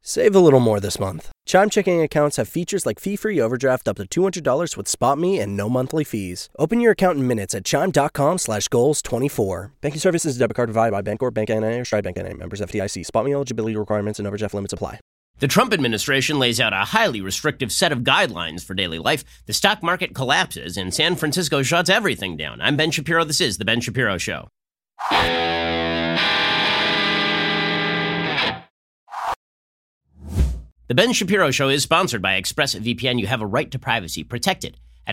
Save a little more this month. Chime checking accounts have features like fee-free overdraft up to $200 with SpotMe and no monthly fees. Open your account in minutes at chime.com/goals24. Banking services is debit card provided by Bancorp, Bank NA, or Stride Bank NA. Members FDIC. SpotMe eligibility requirements and overdraft limits apply. The Trump administration lays out a highly restrictive set of guidelines for daily life. The stock market collapses and San Francisco shuts everything down. I'm Ben Shapiro. This is The Ben Shapiro Show. The Ben Shapiro Show is sponsored by ExpressVPN. You have a right to privacy. Protect it at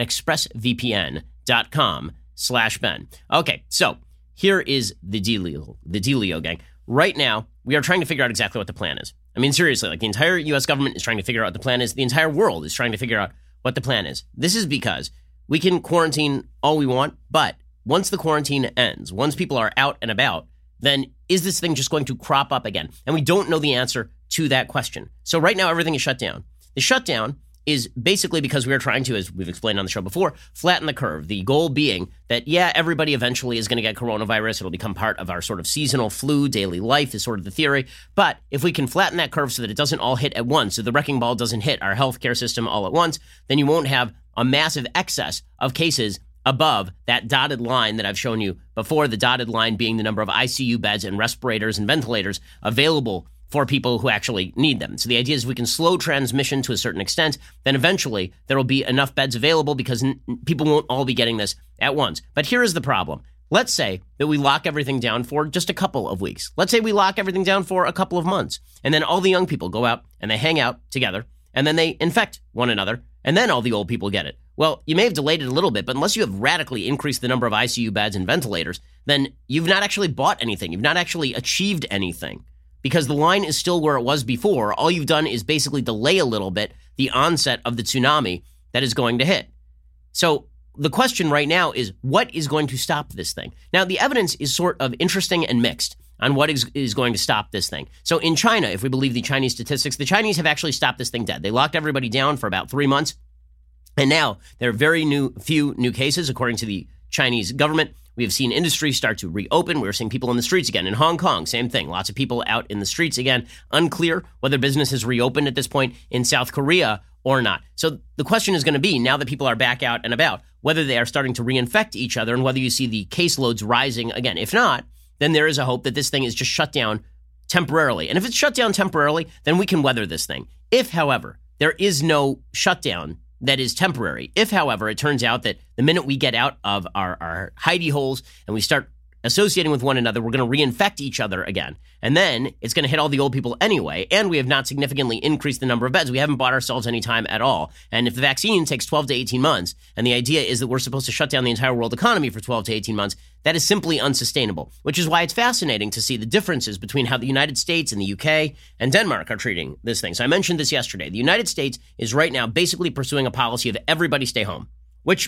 expressvpn.com/Ben. Okay, so here is the dealio, gang. Right now, we are trying to figure out exactly what the plan is. I mean, seriously, like the entire U.S. government is trying to figure out what the plan is. The entire world is trying to figure out what the plan is. This is because we can quarantine all we want, but once the quarantine ends, once people are out and about, then is this thing just going to crop up again? And we don't know the answer to that question. So right now, everything is shut down. The shutdown is basically because we are trying to, as we've explained on the show before, flatten the curve. The goal being that, yeah, everybody eventually is going to get coronavirus. It'll become part of our sort of seasonal flu, daily life is sort of the theory. But if we can flatten that curve so that it doesn't all hit at once, so the wrecking ball doesn't hit our healthcare system all at once, then you won't have a massive excess of cases above that dotted line that I've shown you before, the dotted line being the number of ICU beds and respirators and ventilators available for people who actually need them. So the idea is we can slow transmission to a certain extent, then eventually there will be enough beds available because people won't all be getting this at once. But here is the problem. Let's say that we lock everything down for just a couple of weeks. Let's say we lock everything down for a couple of months, and then all the young people go out and they hang out together, and then they infect one another, and then all the old people get it. Well, you may have delayed it a little bit, but unless you have radically increased the number of ICU beds and ventilators, then you've not actually bought anything. You've not actually achieved anything. Because the line is still where it was before. All you've done is basically delay a little bit the onset of the tsunami that is going to hit. So the question right now is, what is going to stop this thing? Now, the evidence is sort of interesting and mixed on what is going to stop this thing. So in China, if we believe the Chinese statistics, the Chinese have actually stopped this thing dead. They locked everybody down for about 3 months. And now there are few new cases, according to the Chinese government. We have seen industries start to reopen. We're seeing people in the streets again. In Hong Kong, same thing. Lots of people out in the streets again. Unclear whether business has reopened at this point in South Korea or not. So the question is going to be, now that people are back out and about, whether they are starting to reinfect each other and whether you see the caseloads rising again. If not, then there is a hope that this thing is just shut down temporarily. And if it's shut down temporarily, then we can weather this thing. If, however, there is no shutdown that is temporary. If, however, it turns out that the minute we get out of our hidey holes and we start associating with one another, we're going to reinfect each other again. And then it's going to hit all the old people anyway. And we have not significantly increased the number of beds. We haven't bought ourselves any time at all. And if the vaccine takes 12 to 18 months, and the idea is that we're supposed to shut down the entire world economy for 12 to 18 months, that is simply unsustainable, which is why it's fascinating to see the differences between how the United States and the UK and Denmark are treating this thing. So I mentioned this yesterday. The United States is right now basically pursuing a policy of everybody stay home, which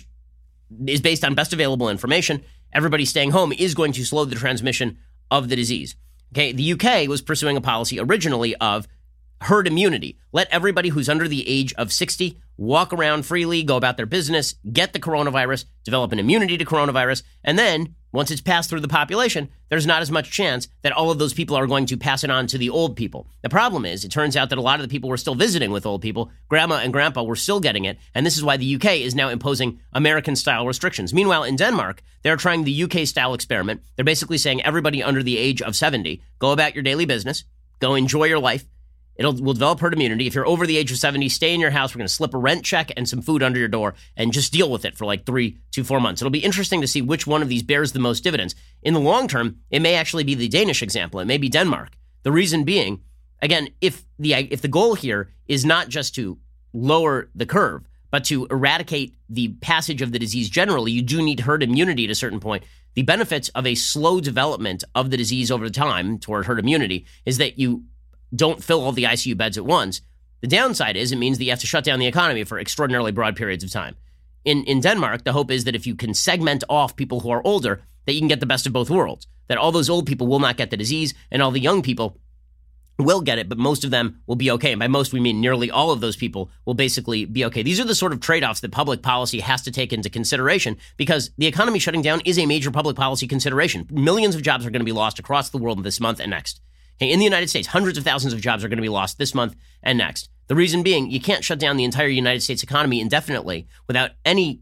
is based on best available information. Everybody staying home is going to slow the transmission of the disease. Okay, the UK was pursuing a policy originally of herd immunity. Let everybody who's under the age of 60 walk around freely, go about their business, get the coronavirus, develop an immunity to coronavirus, and then once it's passed through the population, there's not as much chance that all of those people are going to pass it on to the old people. The problem is, it turns out that a lot of the people were still visiting with old people. Grandma and grandpa were still getting it, and this is why the UK is now imposing American-style restrictions. Meanwhile, in Denmark, they're trying the UK-style experiment. They're basically saying everybody under the age of 70, go about your daily business, go enjoy your life. We'll develop herd immunity. If you're over the age of 70, stay in your house. We're going to slip a rent check and some food under your door and just deal with it for like 3 to 4 months. It'll be interesting to see which one of these bears the most dividends. In the long term, it may actually be the Danish example. It may be Denmark. The reason being, again, if the goal here is not just to lower the curve, but to eradicate the passage of the disease generally, you do need herd immunity at a certain point. The benefits of a slow development of the disease over time toward herd immunity is that you don't fill all the ICU beds at once. The downside is it means that you have to shut down the economy for extraordinarily broad periods of time. In Denmark, the hope is that if you can segment off people who are older, that you can get the best of both worlds, that all those old people will not get the disease and all the young people will get it, but most of them will be okay. And by most, we mean nearly all of those people will basically be okay. These are the sort of trade-offs that public policy has to take into consideration because the economy shutting down is a major public policy consideration. Millions of jobs are going to be lost across the world this month and next. Hey, in the United States, hundreds of thousands of jobs are going to be lost this month and next. The reason being, you can't shut down the entire United States economy indefinitely without any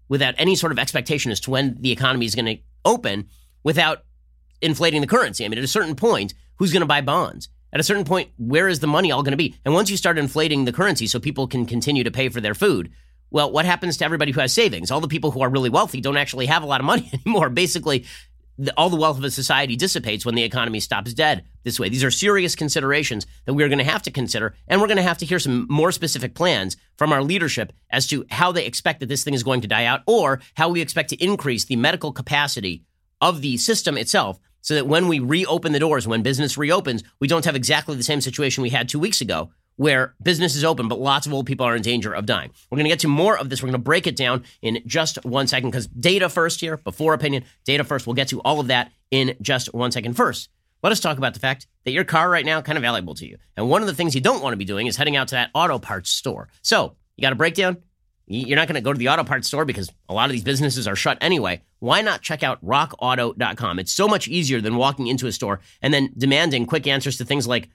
sort of expectation as to when the economy is going to open without inflating the currency. I mean, at a certain point, who's going to buy bonds? At a certain point, where is the money all going to be? And once you start inflating the currency so people can continue to pay for their food, well, what happens to everybody who has savings? All the people who are really wealthy don't actually have a lot of money anymore. Basically, all the wealth of a society dissipates when the economy stops dead this way. These are serious considerations that we're going to have to consider, and we're going to have to hear some more specific plans from our leadership as to how they expect that this thing is going to die out, or how we expect to increase the medical capacity of the system itself so that when we reopen the doors, when business reopens, we don't have exactly the same situation we had 2 weeks ago, where business is open, but lots of old people are in danger of dying. We're going to get to more of this. We're going to break it down in just 1 second, because data first here, before opinion, data first. We'll get to all of that in just 1 second. First, let us talk about the fact that your car right now kind of valuable to you. And one of the things you don't want to be doing is heading out to that auto parts store. So you got a breakdown? You're not going to go to the auto parts store because a lot of these businesses are shut anyway. Why not check out rockauto.com? It's so much easier than walking into a store and then demanding quick answers to things like,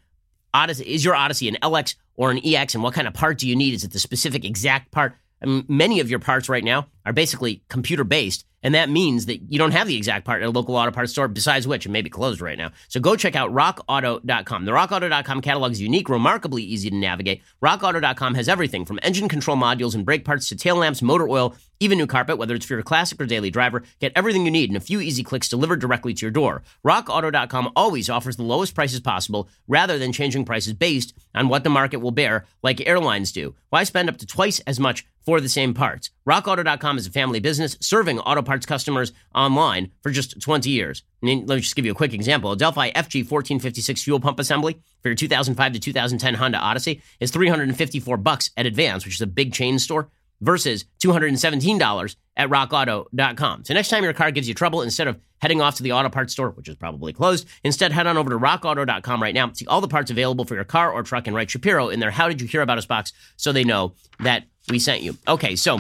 is your Odyssey an LX or an EX, and what kind of part do you need? Is it the specific exact part? I mean, many of your parts right now are basically computer-based, and that means that you don't have the exact part at a local auto parts store, besides which it may be closed right now. So go check out rockauto.com. The rockauto.com catalog is unique, remarkably easy to navigate. Rockauto.com has everything from engine control modules and brake parts to tail lamps, motor oil, even new carpet, whether it's for your classic or daily driver. Get everything you need in a few easy clicks delivered directly to your door. RockAuto.com always offers the lowest prices possible rather than changing prices based on what the market will bear like airlines do. Why spend up to twice as much for the same parts? RockAuto.com is a family business serving auto parts customers online for just 20 years. I mean, let me just give you a quick example. A Delphi FG 1456 fuel pump assembly for your 2005 to 2010 Honda Odyssey is $354 at Advance, which is a big chain store, versus $217 at rockauto.com. So next time your car gives you trouble, instead of heading off to the auto parts store, which is probably closed, instead head on over to rockauto.com right now. See all the parts available for your car or truck and write Shapiro in their How Did You Hear About Us box so they know that we sent you. Okay, so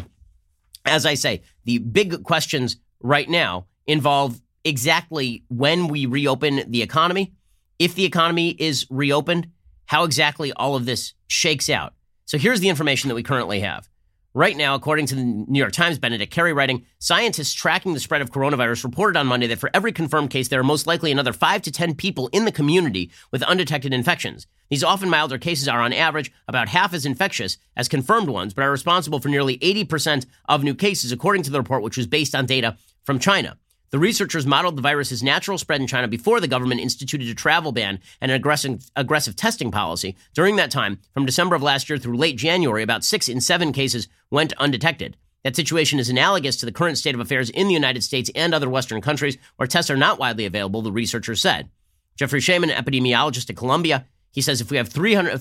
as I say, the big questions right now involve exactly when we reopen the economy, if the economy is reopened, how exactly all of this shakes out. So here's the information that we currently have. Right now, according to the New York Times, Benedict Carey writing, scientists tracking the spread of coronavirus reported on Monday that for every confirmed case, there are most likely another 5 to 10 people in the community with undetected infections. These often milder cases are on average about half as infectious as confirmed ones, but are responsible for nearly 80% of new cases, according to the report, which was based on data from China. The researchers modeled the virus's natural spread in China before the government instituted a travel ban and an aggressive testing policy. During that time, from December of last year through late January, about 6 in 7 cases went undetected. That situation is analogous to the current state of affairs in the United States and other Western countries where tests are not widely available, the researchers said. Jeffrey Shaman, an epidemiologist at Columbia, he says if we have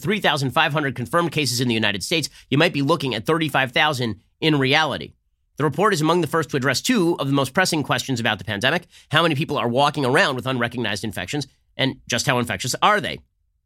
3,500 confirmed cases in the United States, you might be looking at 35,000 in reality. The report is among the first to address 2 of the most pressing questions about the pandemic: how many people are walking around with unrecognized infections, and just how infectious are they?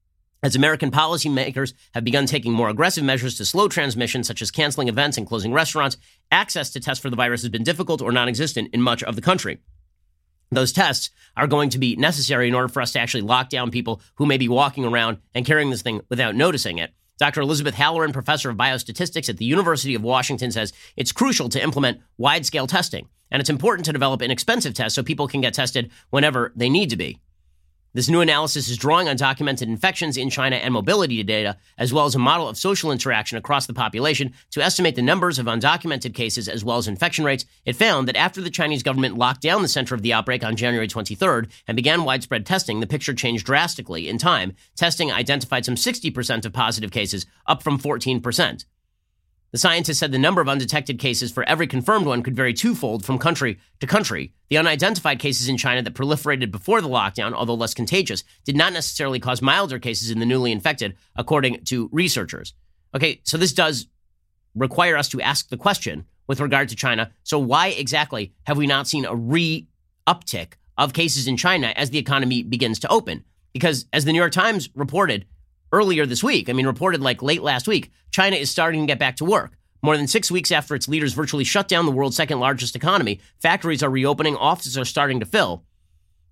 As American policymakers have begun taking more aggressive measures to slow transmission, such as canceling events and closing restaurants, access to tests for the virus has been difficult or non-existent in much of the country. Those tests are going to be necessary in order for us to actually lock down people who may be walking around and carrying this thing without noticing it. Dr. Elizabeth Halloran, professor of biostatistics at the University of Washington, says it's crucial to implement wide-scale testing, and it's important to develop inexpensive tests so people can get tested whenever they need to be. This new analysis is drawing on documented infections in China and mobility data, as well as a model of social interaction across the population to estimate the numbers of undocumented cases as well as infection rates. It found that after the Chinese government locked down the center of the outbreak on January 23rd and began widespread testing, the picture changed drastically. In time, testing identified some 60% of positive cases, up from 14%. The scientists said the number of undetected cases for every confirmed one could vary twofold from country to country. The unidentified cases in China that proliferated before the lockdown, although less contagious, did not necessarily cause milder cases in the newly infected, according to researchers. Okay, so this does require us to ask the question with regard to China. So why exactly have we not seen a re-uptick of cases in China as the economy begins to open? Because as the New York Times reported earlier this week, reported like late last week, China is starting to get back to work. More than 6 weeks after its leaders virtually shut down the world's second largest economy, factories are reopening, offices are starting to fill.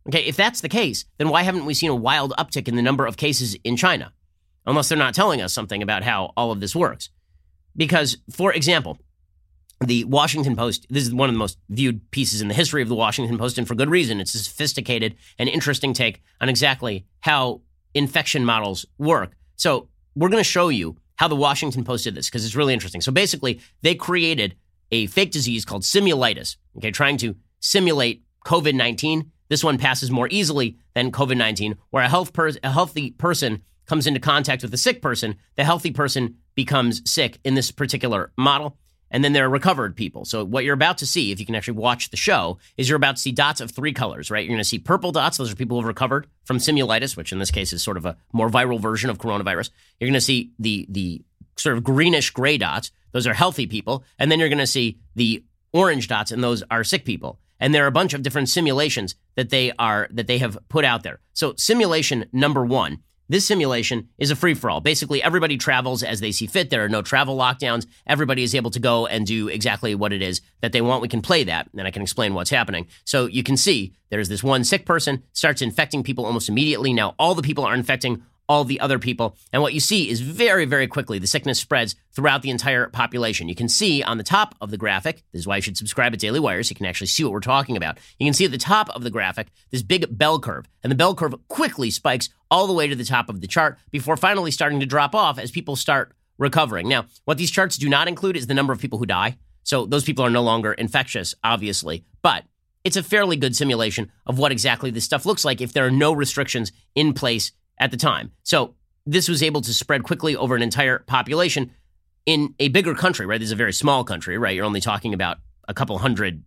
Okay, if that's the case, then why haven't we seen a wild uptick in the number of cases in China? Unless they're not telling us something about how all of this works. Because, for example, the Washington Post, this is one of the most viewed pieces in the history of the Washington Post, and for good reason. It's a sophisticated and interesting take on exactly how infection models work. So we're going to show you how the Washington Post did this, because it's really interesting. So basically, they created a fake disease called simulitis, okay, trying to simulate COVID-19. This one passes more easily than COVID-19, where a healthy person comes into contact with a sick person. The healthy person becomes sick in this particular model, and then there are recovered people. So what you're about to see, if you can actually watch the show, is you're about to see dots of three colors, right? You're going to see purple dots. Those are people who have recovered from simulitis, which in this case is sort of a more viral version of coronavirus. You're going to see the sort of greenish gray dots. Those are healthy people. And then you're going to see the orange dots, and those are sick people. And there are a bunch of different simulations that they have put out there. So simulation number one, this simulation is a free-for-all. Basically, everybody travels as they see fit. There are no travel lockdowns. Everybody is able to go and do exactly what it is that they want. We can play that, and I can explain what's happening. So you can see there's this one sick person, starts infecting people almost immediately. Now, all the people are infecting all the other people. And what you see is very, very quickly, the sickness spreads throughout the entire population. You can see on the top of the graphic, this is why you should subscribe to Daily Wire so you can actually see what we're talking about. You can see at the top of the graphic, this big bell curve. And the bell curve quickly spikes all the way to the top of the chart before finally starting to drop off as people start recovering. Now, what these charts do not include is the number of people who die. So those people are no longer infectious, obviously. But it's a fairly good simulation of what exactly this stuff looks like if there are no restrictions in place at the time. So this was able to spread quickly over an entire population in a bigger country, right? This is a very small country, right? You're only talking about a couple hundred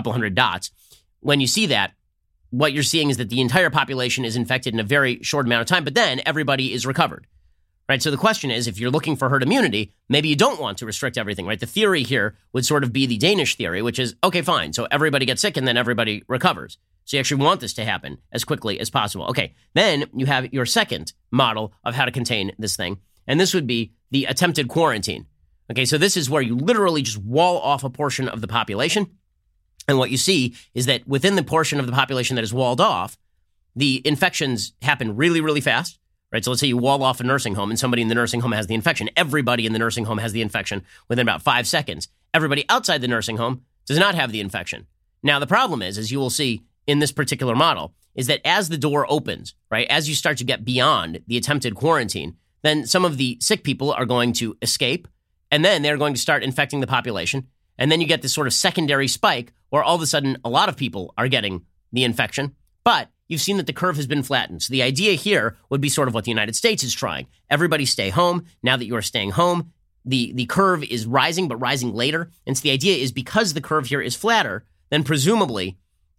dots. When you see that, what you're seeing is that the entire population is infected in a very short amount of time, but then everybody is recovered, right? So the question is, if you're looking for herd immunity, maybe you don't want to restrict everything, right? The theory here would sort of be the Danish theory, which is, okay, fine. So everybody gets sick and then everybody recovers. So you actually want this to happen as quickly as possible. Okay, then you have your second model of how to contain this thing, and this would be the attempted quarantine. Okay, so this is where you literally just wall off a portion of the population, and what you see is that within the portion of the population that is walled off, the infections happen really, really fast, right? So let's say you wall off a nursing home, and somebody in the nursing home has the infection. Everybody in the nursing home has the infection within about 5 seconds. Everybody outside the nursing home does not have the infection. Now, the problem is, as you will see in this particular model, is that as the door opens, right, as you start to get beyond the attempted quarantine, then some of the sick people are going to escape, and then they're going to start infecting the population. And then you get this sort of secondary spike where all of a sudden a lot of people are getting the infection, but you've seen that the curve has been flattened. So the idea here would be sort of what the United States is trying. Everybody stay home. Now that you are staying home, the curve is rising, but rising later. And so the idea is because the curve here is flatter, then presumably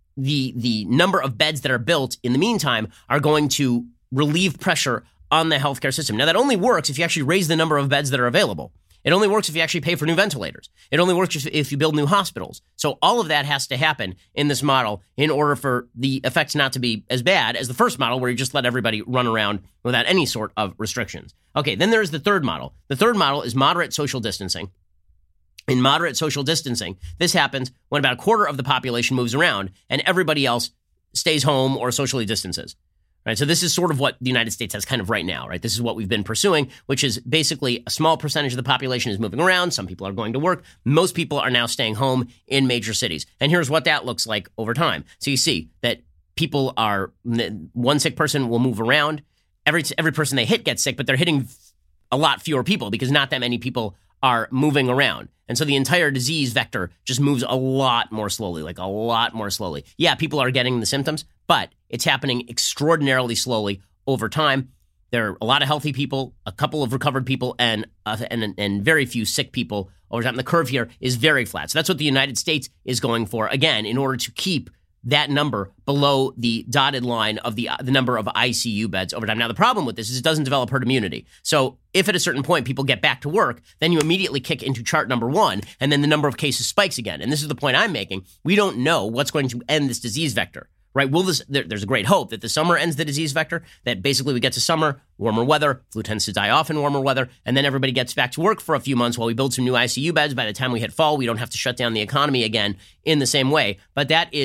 the number of beds that are built in the meantime are going to relieve pressure on the healthcare system. Now, that only works if you actually raise the number of beds that are available. It only works if you actually pay for new ventilators. It only works if you build new hospitals. So all of that has to happen in this model in order for the effects not to be as bad as the first model where you just let everybody run around without any sort of restrictions. Okay, then there's the third model. The third model is moderate social distancing. In moderate social distancing, this happens when about a quarter of the population moves around and everybody else stays home or socially distances. Right? So this is sort of what the United States has kind of right now, right? This is what we've been pursuing, which is basically a small percentage of the population is moving around. Some people are going to work. Most people are now staying home in major cities. And here's what that looks like over time. So you see that people are, one sick person will move around. Every person they hit gets sick, but they're hitting a lot fewer people because not that many people are moving around. And so the entire disease vector just moves a lot more slowly, like a lot more slowly. Yeah, people are getting the symptoms, but it's happening extraordinarily slowly over time. There are a lot of healthy people, a couple of recovered people, and very few sick people over time. The curve here is very flat. So that's what the United States is going for, again, in order to keep that number below the dotted line of the number of ICU beds over time. Now, the problem with this is it doesn't develop herd immunity. So if at a certain point people get back to work, then you immediately kick into chart number 1, and then the number of cases spikes again. And this is the point I'm making. We don't know what's going to end this disease vector, right? There's a great hope that the summer ends the disease vector, that basically we get to summer, warmer weather, flu tends to die off in warmer weather, and then everybody gets back to work for a few months while we build some new ICU beds. By the time we hit fall, we don't have to shut down the economy again in the same way. But that is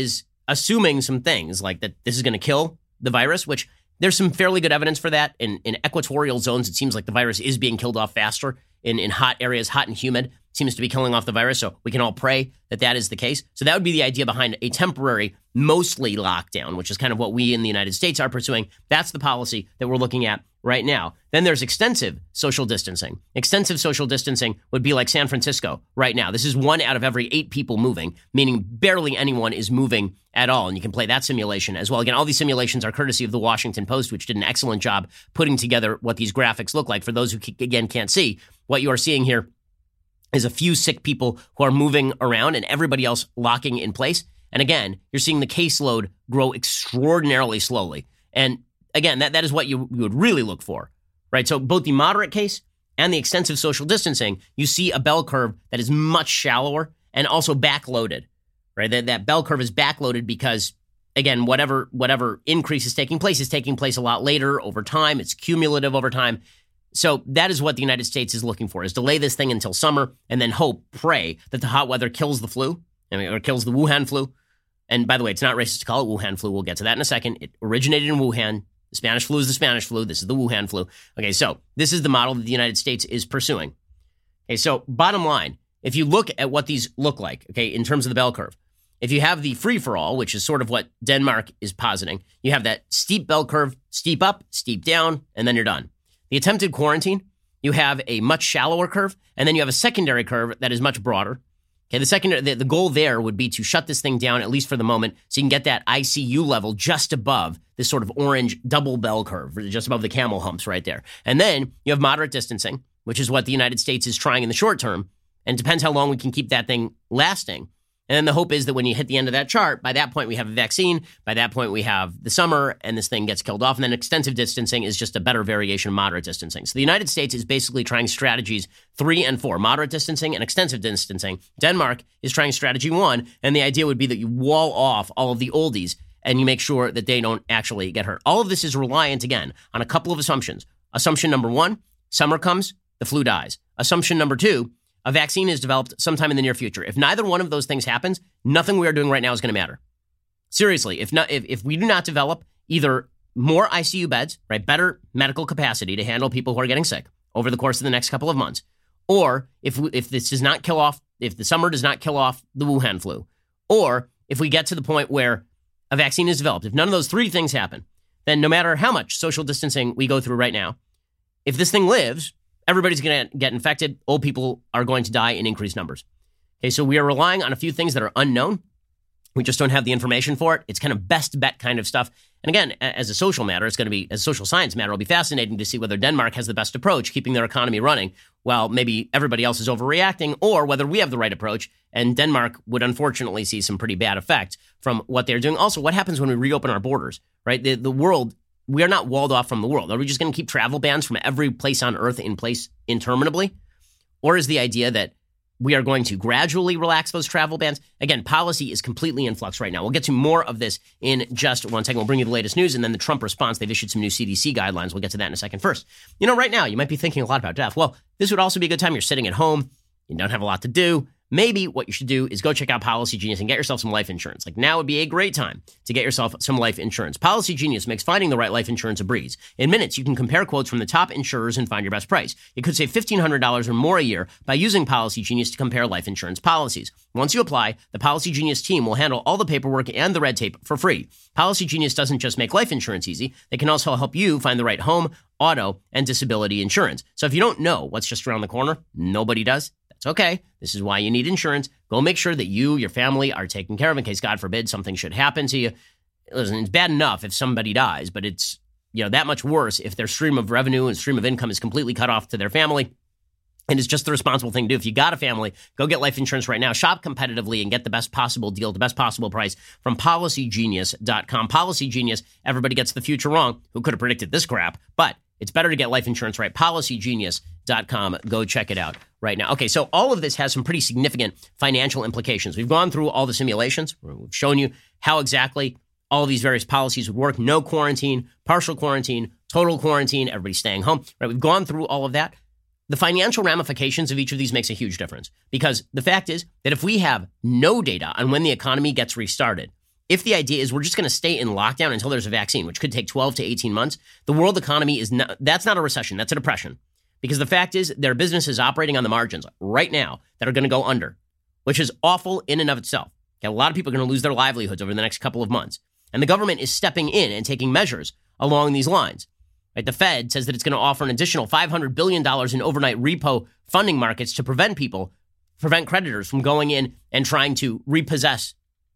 assuming some things like that this is going to kill the virus, which there's some fairly good evidence for that. In equatorial zones, it seems like the virus is being killed off faster. In hot areas, hot and humid, seems to be killing off the virus. So we can all pray that that is the case. So that would be the idea behind a temporary, mostly lockdown, which is kind of what we in the United States are pursuing. That's the policy that we're looking at right now. Then there's extensive social distancing. Extensive social distancing would be like San Francisco right now. This is 1 out of every 8 people moving, meaning barely anyone is moving at all. And you can play that simulation as well. Again, all these simulations are courtesy of the Washington Post, which did an excellent job putting together what these graphics look like. For those who, again, can't see, what you are seeing here is a few sick people who are moving around and everybody else locking in place. And again, you're seeing the caseload grow extraordinarily slowly. And again, that is what you would really look for, right? So both the moderate case and the extensive social distancing, you see a bell curve that is much shallower and also backloaded, right? That bell curve is backloaded because, again, whatever increase is taking place a lot later over time. It's cumulative over time. So that is what the United States is looking for, is delay this thing until summer and then pray that the hot weather kills the flu, or kills the Wuhan flu. And by the way, it's not racist to call it Wuhan flu. We'll get to that in a second. It originated in Wuhan. The Spanish flu is the Spanish flu. This is the Wuhan flu. Okay, so this is the model that the United States is pursuing. Okay, so bottom line, if you look at what these look like, okay, in terms of the bell curve, if you have the free-for-all, which is sort of what Denmark is positing, you have that steep bell curve, steep up, steep down, and then you're done. The attempted quarantine, you have a much shallower curve, and then you have a secondary curve that is much broader. Okay, the goal there would be to shut this thing down, at least for the moment, so you can get that ICU level just above this sort of orange double bell curve, just above the camel humps right there. And then you have moderate distancing, which is what the United States is trying in the short term, and it depends how long we can keep that thing lasting. And then the hope is that when you hit the end of that chart, by that point we have a vaccine, by that point we have the summer, and this thing gets killed off. And then extensive distancing is just a better variation of moderate distancing. So the United States is basically trying strategies 3 and 4, moderate distancing and extensive distancing. Denmark is trying strategy 1, and the idea would be that you wall off all of the oldies and you make sure that they don't actually get hurt. All of this is reliant, again, on a couple of assumptions. Assumption number 1, summer comes, the flu dies. Assumption number 2, a vaccine is developed sometime in the near future. If neither one of those things happens, nothing we are doing right now is going to matter. Seriously, if we do not develop either more ICU beds, right, better medical capacity to handle people who are getting sick over the course of the next couple of months, or if this does not kill off, if the summer does not kill off the Wuhan flu, or if we get to the point where a vaccine is developed, if none of those 3 things happen, then no matter how much social distancing we go through right now, if this thing lives, everybody's going to get infected. Old people are going to die in increased numbers. Okay, so we are relying on a few things that are unknown. We just don't have the information for it. It's kind of best bet kind of stuff. And again, as a social matter, as a social science matter, it'll be fascinating to see whether Denmark has the best approach, keeping their economy running, while maybe everybody else is overreacting, or whether we have the right approach, and Denmark would unfortunately see some pretty bad effects from what they're doing. Also, what happens when we reopen our borders, right? The world, we are not walled off from the world. Are we just going to keep travel bans from every place on earth in place interminably? Or is the idea that we are going to gradually relax those travel bans? Again, policy is completely in flux right now. We'll get to more of this in just one second. We'll bring you the latest news and then the Trump response. They've issued some new CDC guidelines. We'll get to that in a second. First, right now you might be thinking a lot about death. Well, this would also be a good time. You're sitting at home. You don't have a lot to do. Maybe what you should do is go check out Policy Genius and get yourself some life insurance. Like, now would be a great time to get yourself some life insurance. Policy Genius makes finding the right life insurance a breeze. In minutes, you can compare quotes from the top insurers and find your best price. You could save $1,500 or more a year by using Policy Genius to compare life insurance policies. Once you apply, the Policy Genius team will handle all the paperwork and the red tape for free. Policy Genius doesn't just make life insurance easy. They can also help you find the right home, auto, and disability insurance. So if you don't know what's just around the corner, nobody does. That's okay. This is why you need insurance. Go make sure that you, your family, are taken care of in case, God forbid, something should happen to you. Listen, it's bad enough if somebody dies, but it's that much worse if their stream of revenue and stream of income is completely cut off to their family. And it's just the responsible thing to do. If you got a family, go get life insurance right now. Shop competitively and get the best possible deal, the best possible price from PolicyGenius.com. Policy Genius, everybody gets the future wrong. Who could have predicted this crap? But it's better to get life insurance right. PolicyGenius.com. Go check it out right now. Okay, so all of this has some pretty significant financial implications. We've gone through all the simulations. We've shown you how exactly all of these various policies would work. No quarantine, partial quarantine, total quarantine, everybody staying home. Right? We've gone through all of that. The financial ramifications of each of these makes a huge difference, because the fact is that if we have no data on when the economy gets restarted, if the idea is we're just going to stay in lockdown until there's a vaccine, which could take 12 to 18 months, the world economy that's not a recession, that's a depression. Because the fact is there are businesses operating on the margins right now that are going to go under, which is awful in and of itself. Okay, a lot of people are going to lose their livelihoods over the next couple of months. And the government is stepping in and taking measures along these lines. Right, the Fed says that it's going to offer an additional $500 billion in overnight repo funding markets to prevent creditors from going in and trying to repossess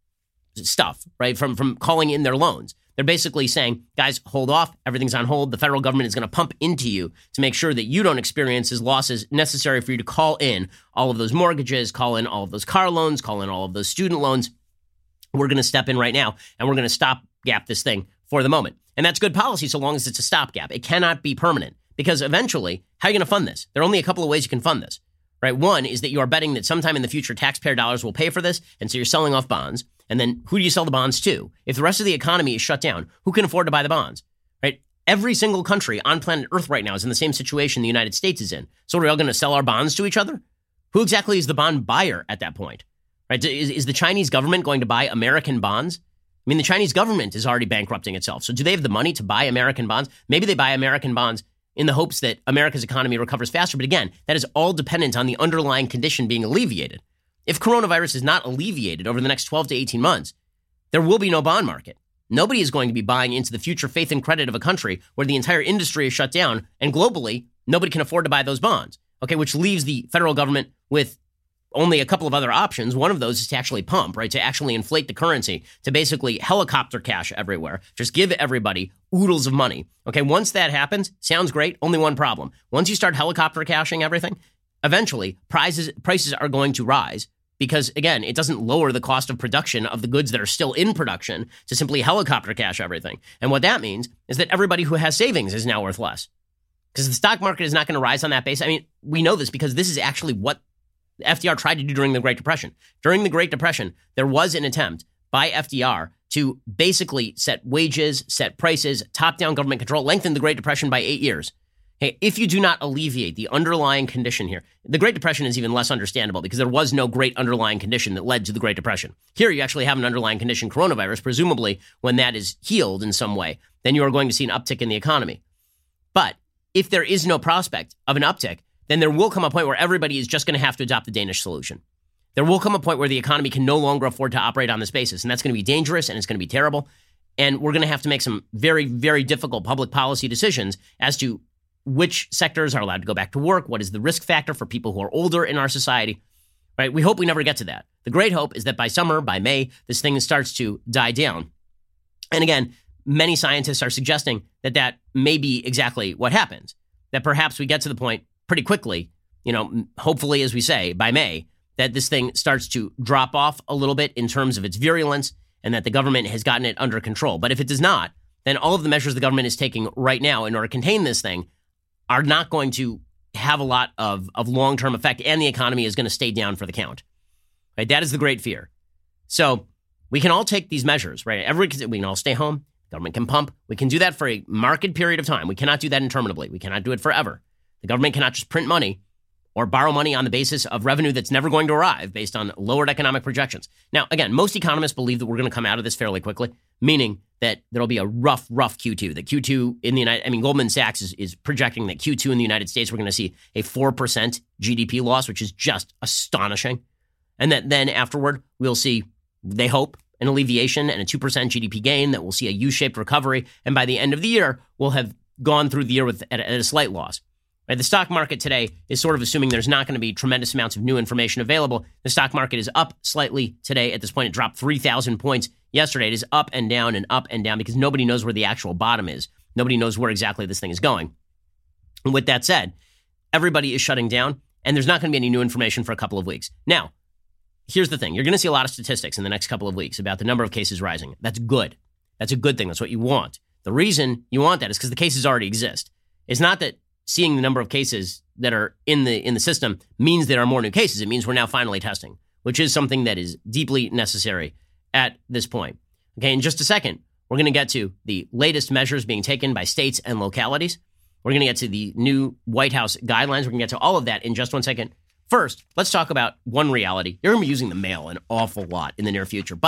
stuff, right, from calling in their loans. They're basically saying, guys, hold off. Everything's on hold. The federal government is going to pump into you to make sure that you don't experience as losses necessary for you to call in all of those mortgages, call in all of those car loans, call in all of those student loans. We're going to step in right now, and we're going to stopgap this thing for the moment. And that's good policy so long as it's a stopgap. It cannot be permanent because eventually, how are you going to fund this? There are only a couple of ways you can fund this, right? One is that you are betting that sometime in the future, taxpayer dollars will pay for this, and so you're selling off bonds. And then who do you sell the bonds to? If the rest of the economy is shut down, who can afford to buy the bonds, right? Every single country on planet Earth right now is in the same situation the United States is in. So are we all going to sell our bonds to each other? Who exactly is the bond buyer at that point, right? Is the Chinese government going to buy American bonds? I mean, the Chinese government is already bankrupting itself. So do they have the money to buy American bonds? Maybe they buy American bonds in the hopes that America's economy recovers faster. But again, that is all dependent on the underlying condition being alleviated. If coronavirus is not alleviated over the next 12 to 18 months, there will be no bond market. Nobody is going to be buying into the future faith and credit of a country where the entire industry is shut down, and globally, nobody can afford to buy those bonds. Okay, which leaves the federal government with only a couple of other options. One of those is to actually pump, right, to actually inflate the currency, to basically helicopter cash everywhere, just give everybody oodles of money. Okay, once that happens, sounds great, only one problem. Once you start helicopter cashing everything, eventually prices are going to rise. Because, again, it doesn't lower the cost of production of the goods that are still in production to simply helicopter cash everything. And what that means is that everybody who has savings is now worth less. Because the stock market is not going to rise on that base. I mean, we know this because this is actually what FDR tried to do during the Great Depression. During the Great Depression, there was an attempt by FDR to basically set wages, set prices, top-down government control, lengthen the Great Depression by 8 years. Hey, if you do not alleviate the underlying condition here, the Great Depression is even less understandable because there was no great underlying condition that led to the Great Depression. Here, you actually have an underlying condition, coronavirus. Presumably, when that is healed in some way, then you are going to see an uptick in the economy. But if there is no prospect of an uptick, then there will come a point where everybody is just going to have to adopt the Danish solution. There will come a point where the economy can no longer afford to operate on this basis, and that's going to be dangerous and it's going to be terrible. And we're going to have to make some very, very difficult public policy decisions as to which sectors are allowed to go back to work, what is the risk factor for people who are older in our society, right? We hope we never get to that. The great hope is that by summer, by May, this thing starts to die down. And again, many scientists are suggesting that that may be exactly what happens, that perhaps we get to the point pretty quickly, hopefully, as we say, by May, that this thing starts to drop off a little bit in terms of its virulence and that the government has gotten it under control. But if it does not, then all of the measures the government is taking right now in order to contain this thing are not going to have a lot of long-term effect, and the economy is going to stay down for the count. Right? That is the great fear. So we can all take these measures, right? We can all stay home. Government can pump. We can do that for a marked period of time. We cannot do that interminably. We cannot do it forever. The government cannot just print money or borrow money on the basis of revenue that's never going to arrive based on lowered economic projections. Now, again, most economists believe that we're going to come out of this fairly quickly, meaning that there'll be a rough Q2. That Q2 in the Goldman Sachs is projecting that Q2 in the United States, we're going to see a 4% GDP loss, which is just astonishing. And that then afterward, we'll see, they hope, an alleviation and a 2% GDP gain, that we'll see a U-shaped recovery. And by the end of the year, we'll have gone through the year at a slight loss. Right, the stock market today is sort of assuming there's not going to be tremendous amounts of new information available. The stock market is up slightly today. At this point, it dropped 3,000 points yesterday. It is up and down because nobody knows where the actual bottom is. Nobody knows where exactly this thing is going. And with that said, everybody is shutting down, and there's not going to be any new information for a couple of weeks. Now, here's the thing. You're going to see a lot of statistics in the next couple of weeks about the number of cases rising. That's good. That's a good thing. That's what you want. The reason you want that is because the cases already exist. It's not that seeing the number of cases that are in the system means there are more new cases. It means we're now finally testing, which is something that is deeply necessary at this point. Okay, in just a second, we're going to get to the latest measures being taken by states and localities. We're going to get to the new White House guidelines. We're going to get to all of that in just 1 second. First, let's talk about one reality. You're going to be using the mail an awful lot in the near future, but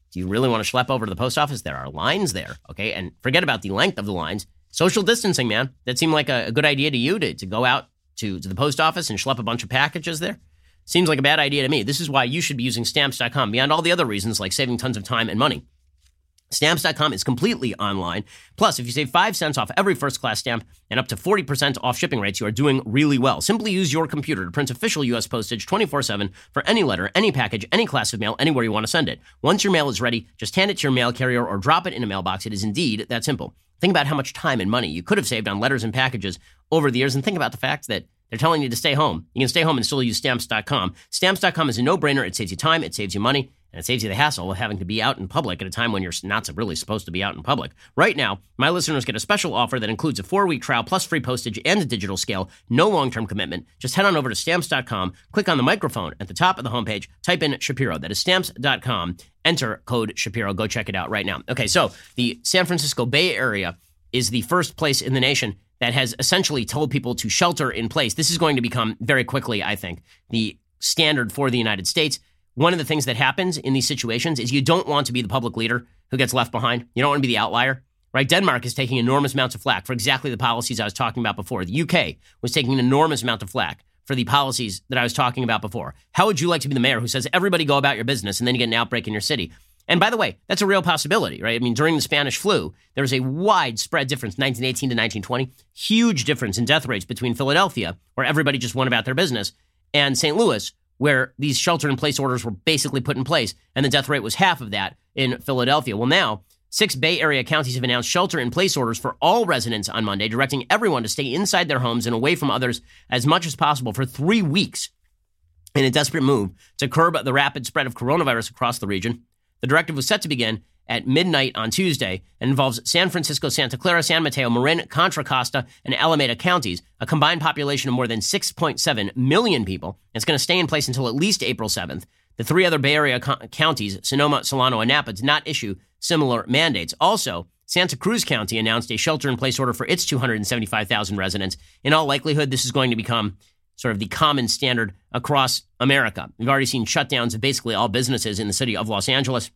Do you really want to schlep over to the post office? There are lines there, okay? And forget about the length of the lines. Social distancing, man. That seemed like a good idea to you to go out to the post office and schlep a bunch of packages there. Seems like a bad idea to me. This is why you should be using Stamps.com, beyond all the other reasons like saving tons of time and money. Stamps.com is completely online. Plus, if you save 5 cents off every first-class stamp and up to 40% off shipping rates, you are doing really well. Simply use your computer to print official U.S. postage 24/7 for any letter, any package, any class of mail, anywhere you want to send it. Once your mail is ready, just hand it to your mail carrier or drop it in a mailbox. It is indeed that simple. Think about how much time and money you could have saved on letters and packages over the years, and think about the fact that they're telling you to stay home. You can stay home and still use Stamps.com. Stamps.com is a no-brainer. It saves you time, it saves you money, and it saves you the hassle of having to be out in public at a time when you're not really supposed to be out in public. Right now, my listeners get a special offer that includes a 4-week trial plus free postage and a digital scale. No long-term commitment. Just head on over to Stamps.com, click on the microphone at the top of the homepage, type in Shapiro. That is Stamps.com. Enter code Shapiro. Go check it out right now. Okay, so the San Francisco Bay Area is the first place in the nation that has essentially told people to shelter in place. This is going to become very quickly, I think, the standard for the United States. One of the things that happens in these situations is you don't want to be the public leader who gets left behind. You don't want to be the outlier, right? Denmark is taking enormous amounts of flack for exactly the policies I was talking about before. The UK was taking an enormous amount of flack for the policies that I was talking about before. How would you like to be the mayor who says, everybody go about your business, and then you get an outbreak in your city? And by the way, that's a real possibility, right? I mean, during the Spanish flu, there was a widespread difference, 1918 to 1920, huge difference in death rates between Philadelphia, where everybody just went about their business, and St. Louis, where these shelter-in-place orders were basically put in place, and the death rate was half of that in Philadelphia. Well, now, 6 Bay Area counties have announced shelter-in-place orders for all residents on Monday, directing everyone to stay inside their homes and away from others as much as possible for 3 weeks in a desperate move to curb the rapid spread of coronavirus across the region. The directive was set to begin at midnight on Tuesday and involves San Francisco, Santa Clara, San Mateo, Marin, Contra Costa, and Alameda counties, a combined population of more than 6.7 million people. It's going to stay in place until at least April 7th. The 3 other Bay Area counties, Sonoma, Solano, and Napa, did not issue similar mandates. Also, Santa Cruz County announced a shelter-in-place order for its 275,000 residents. In all likelihood, this is going to become sort of the common standard across America. We've already seen shutdowns of basically all businesses in the city of Los Angeles.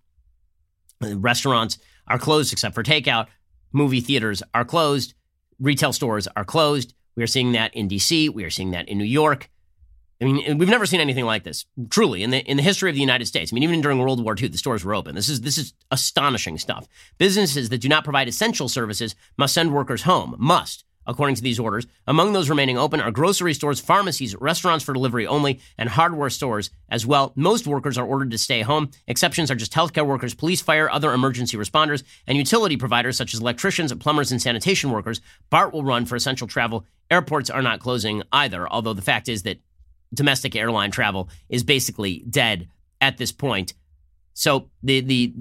Restaurants are closed except for takeout. Movie theaters are closed. Retail stores are closed. We are seeing that in D.C. We are seeing that in New York. I mean, we've never seen anything like this, truly, in the history of the United States. I mean, even during World War II, the stores were open. This is astonishing stuff. Businesses that do not provide essential services must send workers home. Must. According to these orders, among those remaining open are grocery stores, pharmacies, restaurants for delivery only, and hardware stores as well. Most workers are ordered to stay home. Exceptions are just healthcare workers, police, fire, other emergency responders, and utility providers such as electricians, plumbers, and sanitation workers. BART will run for essential travel. Airports are not closing either, although the fact is that domestic airline travel is basically dead at this point. So the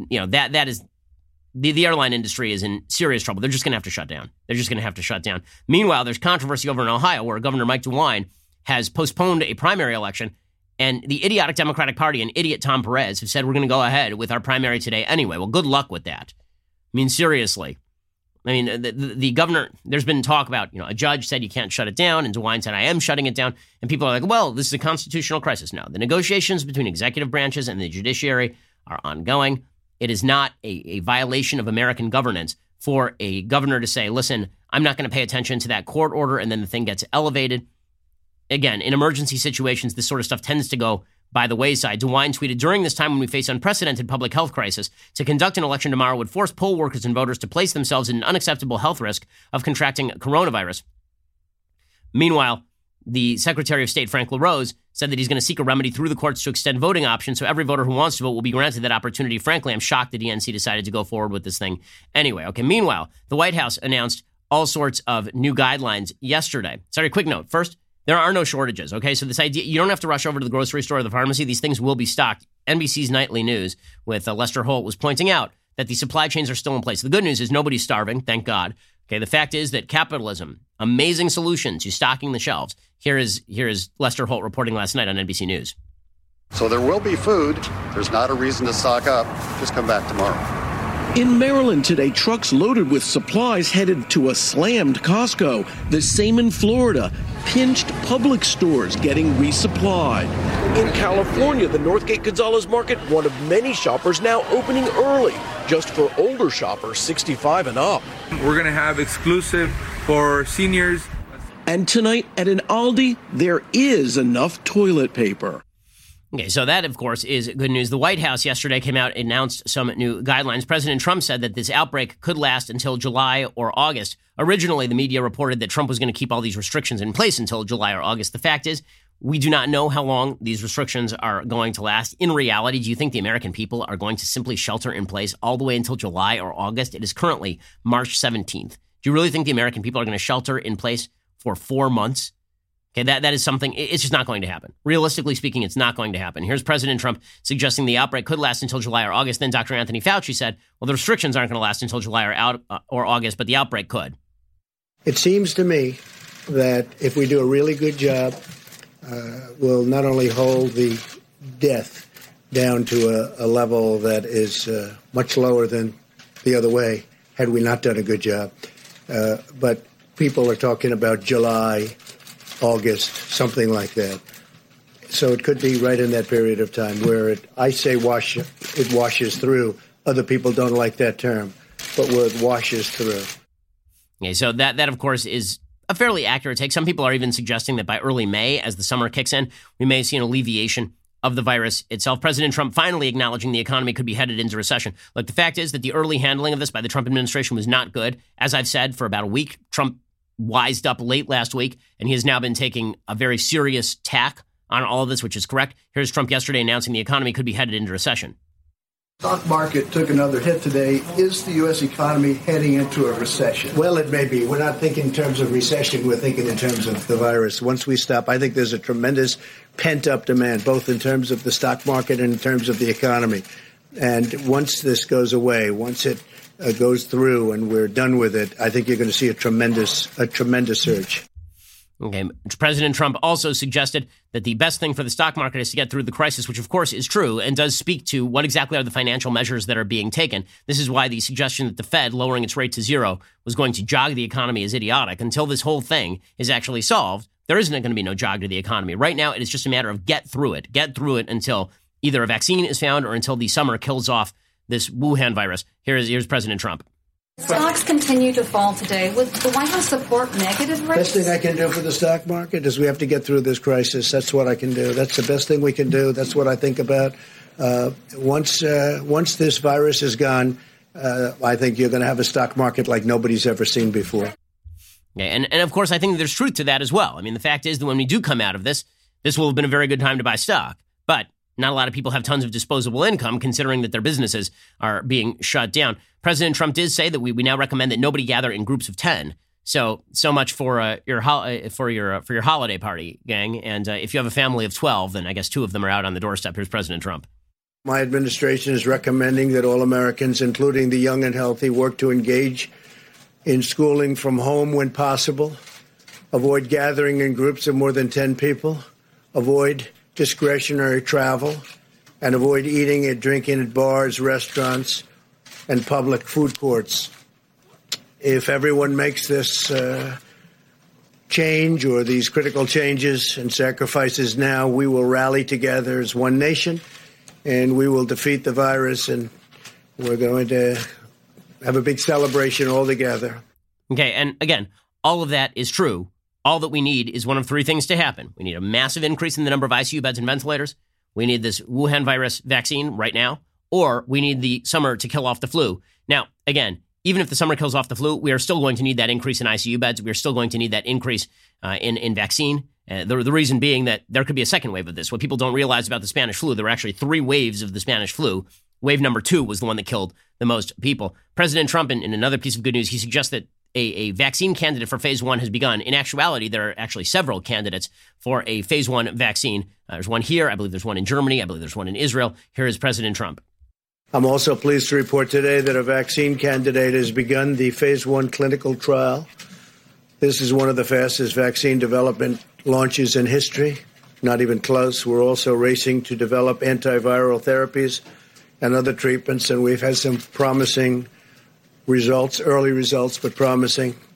airline industry is in serious trouble. They're just going to have to shut down. Meanwhile, there's controversy over in Ohio where Governor Mike DeWine has postponed a primary election, and the idiotic Democratic Party and idiot Tom Perez have said we're going to go ahead with our primary today anyway. Well, good luck with that. I mean, seriously. I mean, the governor, there's been talk about, a judge said you can't shut it down, and DeWine said, I am shutting it down. And people are like, well, this is a constitutional crisis. No, the negotiations between executive branches and the judiciary are ongoing. It is not a violation of American governance for a governor to say, listen, I'm not going to pay attention to that court order, and then the thing gets elevated. Again, in emergency situations, this sort of stuff tends to go by the wayside. DeWine tweeted, during this time when we face unprecedented public health crisis, to conduct an election tomorrow would force poll workers and voters to place themselves in an unacceptable health risk of contracting coronavirus. Meanwhile, the Secretary of State, Frank LaRose, said that he's going to seek a remedy through the courts to extend voting options so every voter who wants to vote will be granted that opportunity. Frankly, I'm shocked the DNC decided to go forward with this thing anyway. Okay, meanwhile, the White House announced all sorts of new guidelines yesterday. Sorry, quick note. First, there are no shortages, okay? So this idea, you don't have to rush over to the grocery store or the pharmacy. These things will be stocked. NBC's Nightly News with Lester Holt was pointing out that the supply chains are still in place. The good news is nobody's starving, thank God. Okay, the fact is that capitalism, amazing solution to stocking the shelves. Here is Lester Holt reporting last night on NBC News. So there will be food. There's not a reason to stock up. Just come back tomorrow. In Maryland today, trucks loaded with supplies headed to a slammed Costco. The same in Florida. pinched public stores getting resupplied. In California, the Northgate Gonzalez Market, one of many shoppers now opening early, just for older shoppers 65 and up. We're going to have exclusive for seniors. And tonight at an Aldi, there is enough toilet paper. Okay, so that, of course, is good news. The White House yesterday came out and announced some new guidelines. President Trump said that this outbreak could last until July or August. Originally, the media reported that Trump was going to keep all these restrictions in place until July or August. The fact is, we do not know how long these restrictions are going to last. In reality, do you think the American people are going to simply shelter in place all the way until July or August? It is currently March 17th. Do you really think the American people are going to shelter in place for 4 months? Okay, that is something, it's just not going to happen. Realistically speaking, it's not going to happen. Here's President Trump suggesting the outbreak could last until July or August. Then Dr. Anthony Fauci said, well, the restrictions aren't going to last until July or August, but the outbreak could. It seems to me that if we do a really good job, we'll not only hold the death down to a level that is much lower than the other way, had we not done a good job, but people are talking about July, August, something like that. So it could be right in that period of time where it washes through. Other people don't like that term, but where it washes through. Okay, so that of course is a fairly accurate take. Some people are even suggesting that by early May, as the summer kicks in, we may see an alleviation of the virus itself. President Trump finally acknowledging the economy could be headed into recession. Look, the fact is that the early handling of this by the Trump administration was not good. As I've said for about a week, Trump wised up late last week, and he has now been taking a very serious tack on all of this, which is correct. Here's Trump yesterday announcing the economy could be headed into recession. Stock market took another hit today. Is the U.S. economy heading into a recession? Well, it may be. We're not thinking in terms of recession. We're thinking in terms of the virus. Once we stop, I think there's a tremendous pent-up demand, both in terms of the stock market and in terms of the economy. And once this goes away, once it goes through and we're done with it, I think you're going to see a tremendous surge. Okay. President Trump also suggested that the best thing for the stock market is to get through the crisis, which of course is true and does speak to what exactly are the financial measures that are being taken. This is why the suggestion that the Fed lowering its rate to zero was going to jog the economy is idiotic. Until this whole thing is actually solved, there isn't going to be no jog to the economy. Right now, it is just a matter of get through it until either a vaccine is found or until the summer kills off this Wuhan virus. Here's President Trump. Stocks continue to fall today. Would the White House support negative rates? Best thing I can do for the stock market is we have to get through this crisis. That's what I can do. That's the best thing we can do. That's what I think about. Once this virus is gone, I think you're going to have a stock market like nobody's ever seen before. Okay, and of course, I think there's truth to that as well. I mean, the fact is that when we do come out of this will have been a very good time to buy stock. But not a lot of people have tons of disposable income, considering that their businesses are being shut down. President Trump did say that we now recommend that nobody gather in groups of 10. So much for your holiday party, gang. And if you have a family of 12, then I guess 2 of them are out on the doorstep. Here's President Trump. My administration is recommending that all Americans, including the young and healthy, work to engage in schooling from home when possible, avoid gathering in groups of more than 10 people, avoid discretionary travel, and avoid eating and drinking at bars, restaurants, and public food courts. If everyone makes this change or these critical changes and sacrifices now, we will rally together as one nation, and we will defeat the virus, and we're going to have a big celebration all together. Okay, and again, all of that is true. All that we need is one of 3 things to happen. We need a massive increase in the number of ICU beds and ventilators. We need this Wuhan virus vaccine right now, or we need the summer to kill off the flu. Now, again, even if the summer kills off the flu, we are still going to need that increase in ICU beds. We are still going to need that increase in vaccine. The reason being that there could be a second wave of this. What people don't realize about the Spanish flu, there were actually 3 waves of the Spanish flu. Wave number 2 was the one that killed the most people. President Trump, in another piece of good news, he suggests that a vaccine candidate for phase 1 has begun. In actuality, there are actually several candidates for a phase 1 vaccine. There's one here. I believe there's one in Germany. I believe there's one in Israel. Here is President Trump. I'm also pleased to report today that a vaccine candidate has begun the phase 1 clinical trial. This is one of the fastest vaccine development launches in history. Not even close. We're also racing to develop antiviral therapies and other treatments, and we've had some promising results, early results, but promising.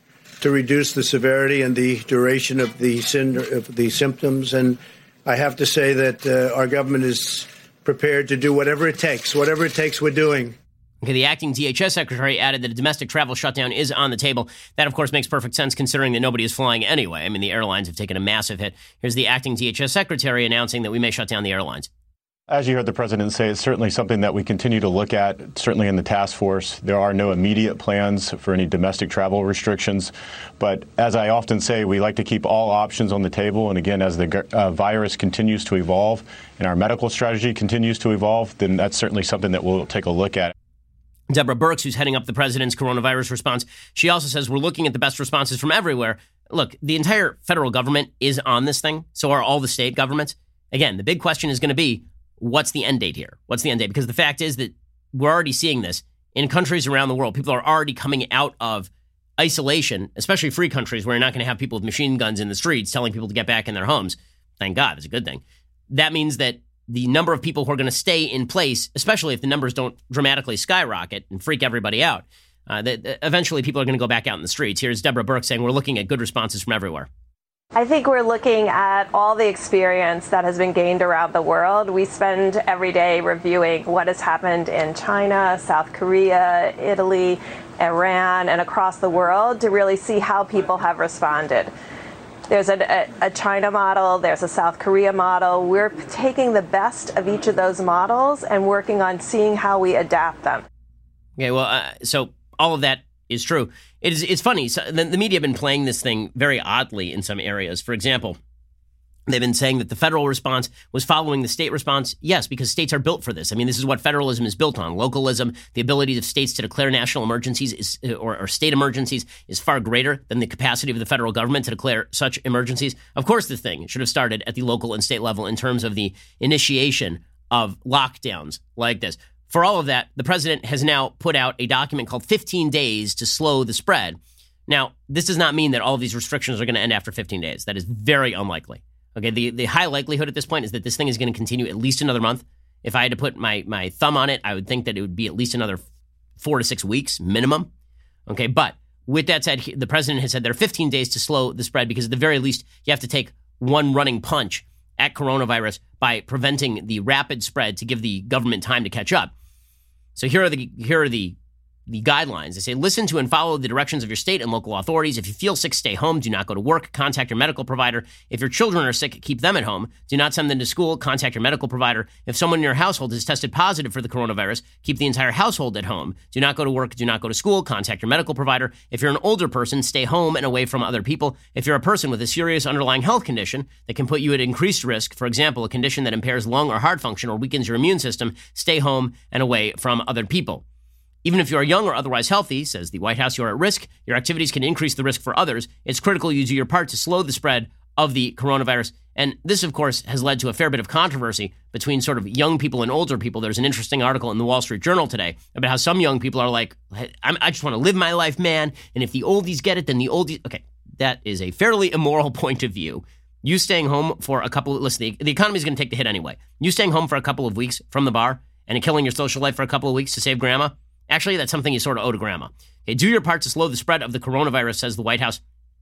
to reduce the severity and the duration of the symptoms. And I have to say that our government is prepared to do whatever it takes. Whatever it takes, we're doing. Okay, the acting DHS secretary added that a domestic travel shutdown is on the table. That, of course, makes perfect sense considering that nobody is flying anyway. I mean, the airlines have taken a massive hit. Here's the acting DHS secretary announcing that we may shut down the airlines. As you heard the president say, it's certainly something that we continue to look at, certainly in the task force. There are no immediate plans for any domestic travel restrictions. But as I often say, we like to keep all options on the table. And again, as the virus continues to evolve and our medical strategy continues to evolve, then that's certainly something that we'll take a look at. Deborah Birx, who's heading up the president's coronavirus response, she also says we're looking at the best responses from everywhere. Look, the entire federal government is on this thing. So are all the state governments. Again, the big question is going to be, what's the end date here? What's the end date? Because the fact is that we're already seeing this in countries around the world. People are already coming out of isolation, especially free countries where you're not going to have people with machine guns in the streets telling people to get back in their homes. Thank God, it's a good thing. That means that the number of people who are going to stay in place, especially if the numbers don't dramatically skyrocket and freak everybody out, that eventually people are going to go back out in the streets. Here's Deborah Birx saying we're looking at good responses from everywhere. I think we're looking at all the experience that has been gained around the world. We spend every day reviewing what has happened in China, South Korea, Italy, Iran, and across the world to really see how people have responded. There's a China model, there's a South Korea model. We're taking the best of each of those models and working on seeing how we adapt them. Okay, well, so all of that is true. It's funny. So the media have been playing this thing very oddly in some areas. For example, they've been saying that the federal response was following the state response. Yes, because states are built for this. I mean, this is what federalism is built on. Localism, the ability of states to declare national emergencies or state emergencies is far greater than the capacity of the federal government to declare such emergencies. Of course, the thing should have started at the local and state level in terms of the initiation of lockdowns like this. For all of that, the president has now put out a document called 15 Days to Slow the Spread. Now, this does not mean that all of these restrictions are going to end after 15 days. That is very unlikely. Okay, the high likelihood at this point is that this thing is going to continue at least another month. If I had to put my thumb on it, I would think that it would be at least another 4 to 6 weeks minimum. Okay, but with that said, the president has said there are 15 days to slow the spread because at the very least, you have to take one running punch at coronavirus by preventing the rapid spread to give the government time to catch up. So here are the guidelines. They say, listen to and follow the directions of your state and local authorities. If you feel sick, stay home. Do not go to work. Contact your medical provider. If your children are sick, keep them at home. Do not send them to school. Contact your medical provider. If someone in your household has tested positive for the coronavirus, keep the entire household at home. Do not go to work. Do not go to school. Contact your medical provider. If you're an older person, stay home and away from other people. If you're a person with a serious underlying health condition that can put you at increased risk, for example, a condition that impairs lung or heart function or weakens your immune system, stay home and away from other people. Even if you are young or otherwise healthy, says the White House, you are at risk. Your activities can increase the risk for others. It's critical you do your part to slow the spread of the coronavirus. And this, of course, has led to a fair bit of controversy between sort of young people and older people. There's an interesting article in the Wall Street Journal today about how some young people are like, I just want to live my life, man. And if the oldies get it, then the oldies... Okay, that is a fairly immoral point of view. You staying home for a couple... Listen, the economy is going to take the hit anyway. You staying home for a couple of weeks from the bar and killing your social life for a couple of weeks to save grandma... Actually, that's something you sort of owe to grandma. Okay, do your part to slow the spread of the coronavirus, says the White House.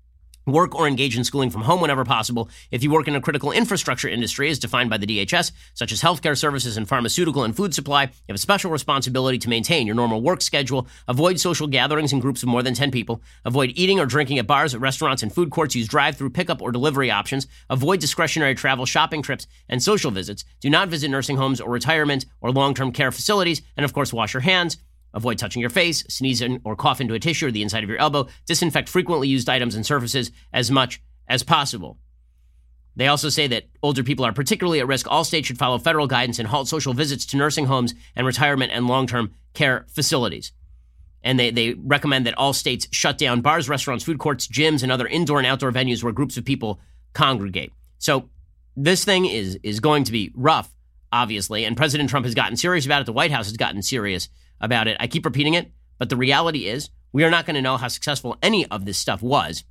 Work or engage in schooling from home whenever possible. If you work in a critical infrastructure industry as defined by the DHS, such as healthcare services and pharmaceutical and food supply, you have a special responsibility to maintain your normal work schedule. Avoid social gatherings in groups of more than 10 people. Avoid eating or drinking at bars, at restaurants, and food courts. Use drive-through pickup or delivery options. Avoid discretionary travel, shopping trips, and social visits. Do not visit nursing homes or retirement or long-term care facilities. And of course, wash your hands. Avoid touching your face, sneeze or cough into a tissue or the inside of your elbow. Disinfect frequently used items and surfaces as much as possible. They also say that older people are particularly at risk. All states should follow federal guidance and halt social visits to nursing homes and retirement and long-term care facilities. And they recommend that all states shut down bars, restaurants, food courts, gyms, and other indoor and outdoor venues where groups of people congregate. So this thing is going to be rough, obviously, and President Trump has gotten serious about it. The White House has gotten serious about it. I keep repeating it, but the reality is we are not going to know how successful any of this stuff was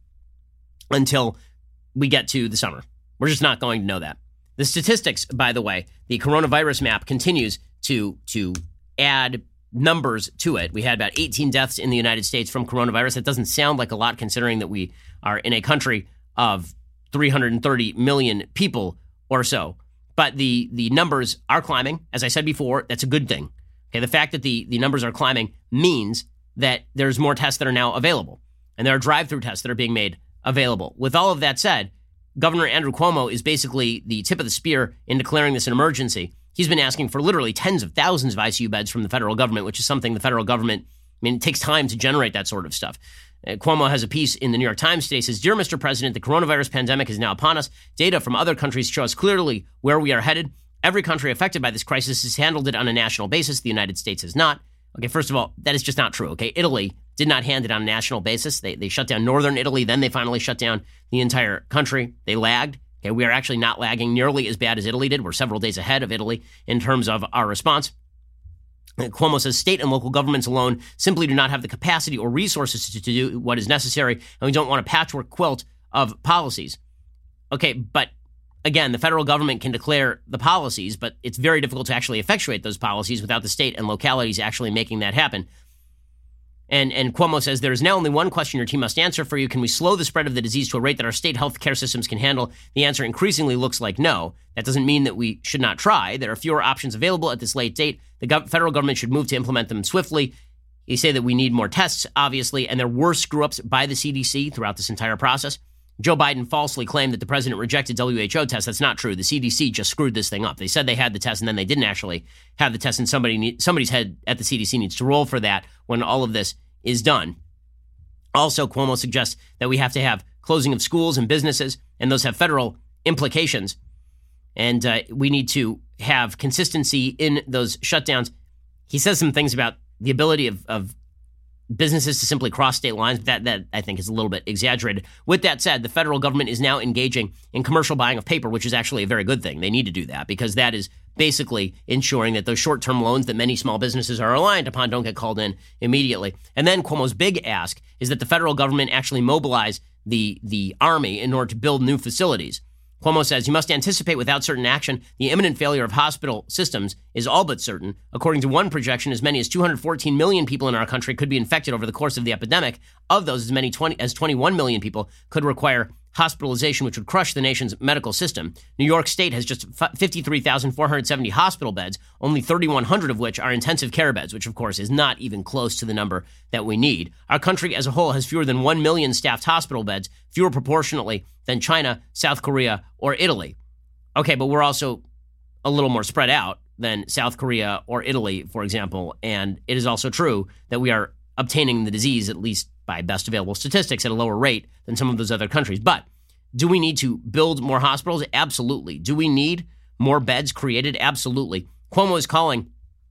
until we get to the summer. We're just not going to know that. The statistics, by the way, the coronavirus map continues to add numbers to it. We had about 18 deaths in the United States from coronavirus. That doesn't sound like a lot considering that we are in a country of 330 million people or so. But the numbers are climbing. As I said before, that's a good thing. Okay, the fact that the numbers are climbing means that there's more tests that are now available. And there are drive-through tests that are being made available. With all of that said, Governor Andrew Cuomo is basically the tip of the spear in declaring this an emergency. He's been asking for literally tens of thousands of ICU beds from the federal government, which is something the federal government, it takes time to generate that sort of stuff. Cuomo has a piece in the New York Times today, says, "Dear Mr. President, the coronavirus pandemic is now upon us. Data from other countries show us clearly where we are headed. Every country affected by this crisis has handled it on a national basis. The United States has not." Okay, first of all, that is just not true. Okay, Italy did not hand it on a national basis. They shut down northern Italy, then they finally shut down the entire country. They lagged. Okay, we are actually not lagging nearly as bad as Italy did. We're several days ahead of Italy in terms of our response. Cuomo says state and local governments alone simply do not have the capacity or resources to do what is necessary, and we don't want a patchwork quilt of policies. Okay, but again, the federal government can declare the policies, but it's very difficult to actually effectuate those policies without the state and localities actually making that happen. And Cuomo says there is now only one question your team must answer for you. Can we slow the spread of the disease to a rate that our state health care systems can handle? The answer increasingly looks like no. That doesn't mean that we should not try. There are fewer options available at this late date. The federal government should move to implement them swiftly. You say that we need more tests, obviously, and there were screw-ups by the CDC throughout this entire process. Joe Biden falsely claimed that the president rejected WHO tests. That's not true. The CDC just screwed this thing up. They said they had the test, and then they didn't actually have the test, and somebody's head at the CDC needs to roll for that when all of this is done. Also, Cuomo suggests that we have to have closing of schools and businesses, and those have federal implications. And we need to have consistency in those shutdowns. He says some things about the ability of businesses to simply cross state lines. That I think is a little bit exaggerated. With that said, the federal government is now engaging in commercial buying of paper, which is actually a very good thing. They need to do that because that is basically ensuring that those short-term loans that many small businesses are reliant upon don't get called in immediately. And then Cuomo's big ask is that the federal government actually mobilize the army in order to build new facilities. Cuomo says, "You must anticipate without certain action the imminent failure of hospital systems is all but certain. According to one projection, as many as 214 million people in our country could be infected over the course of the epidemic. Of those, as many as 21 million people could require hospitalization, which would crush the nation's medical system. New York State has just 53,470 hospital beds, only 3,100 of which are intensive care beds, which, of course, is not even close to the number that we need. Our country as a whole has fewer than 1 million staffed hospital beds, fewer proportionately than China, South Korea, or Italy." Okay, but we're also a little more spread out than South Korea or Italy, for example, and it is also true that we are obtaining the disease, at least by best available statistics, at a lower rate than some of those other countries. But do we need to build more hospitals? Absolutely. Do we need more beds created? Absolutely. Cuomo is calling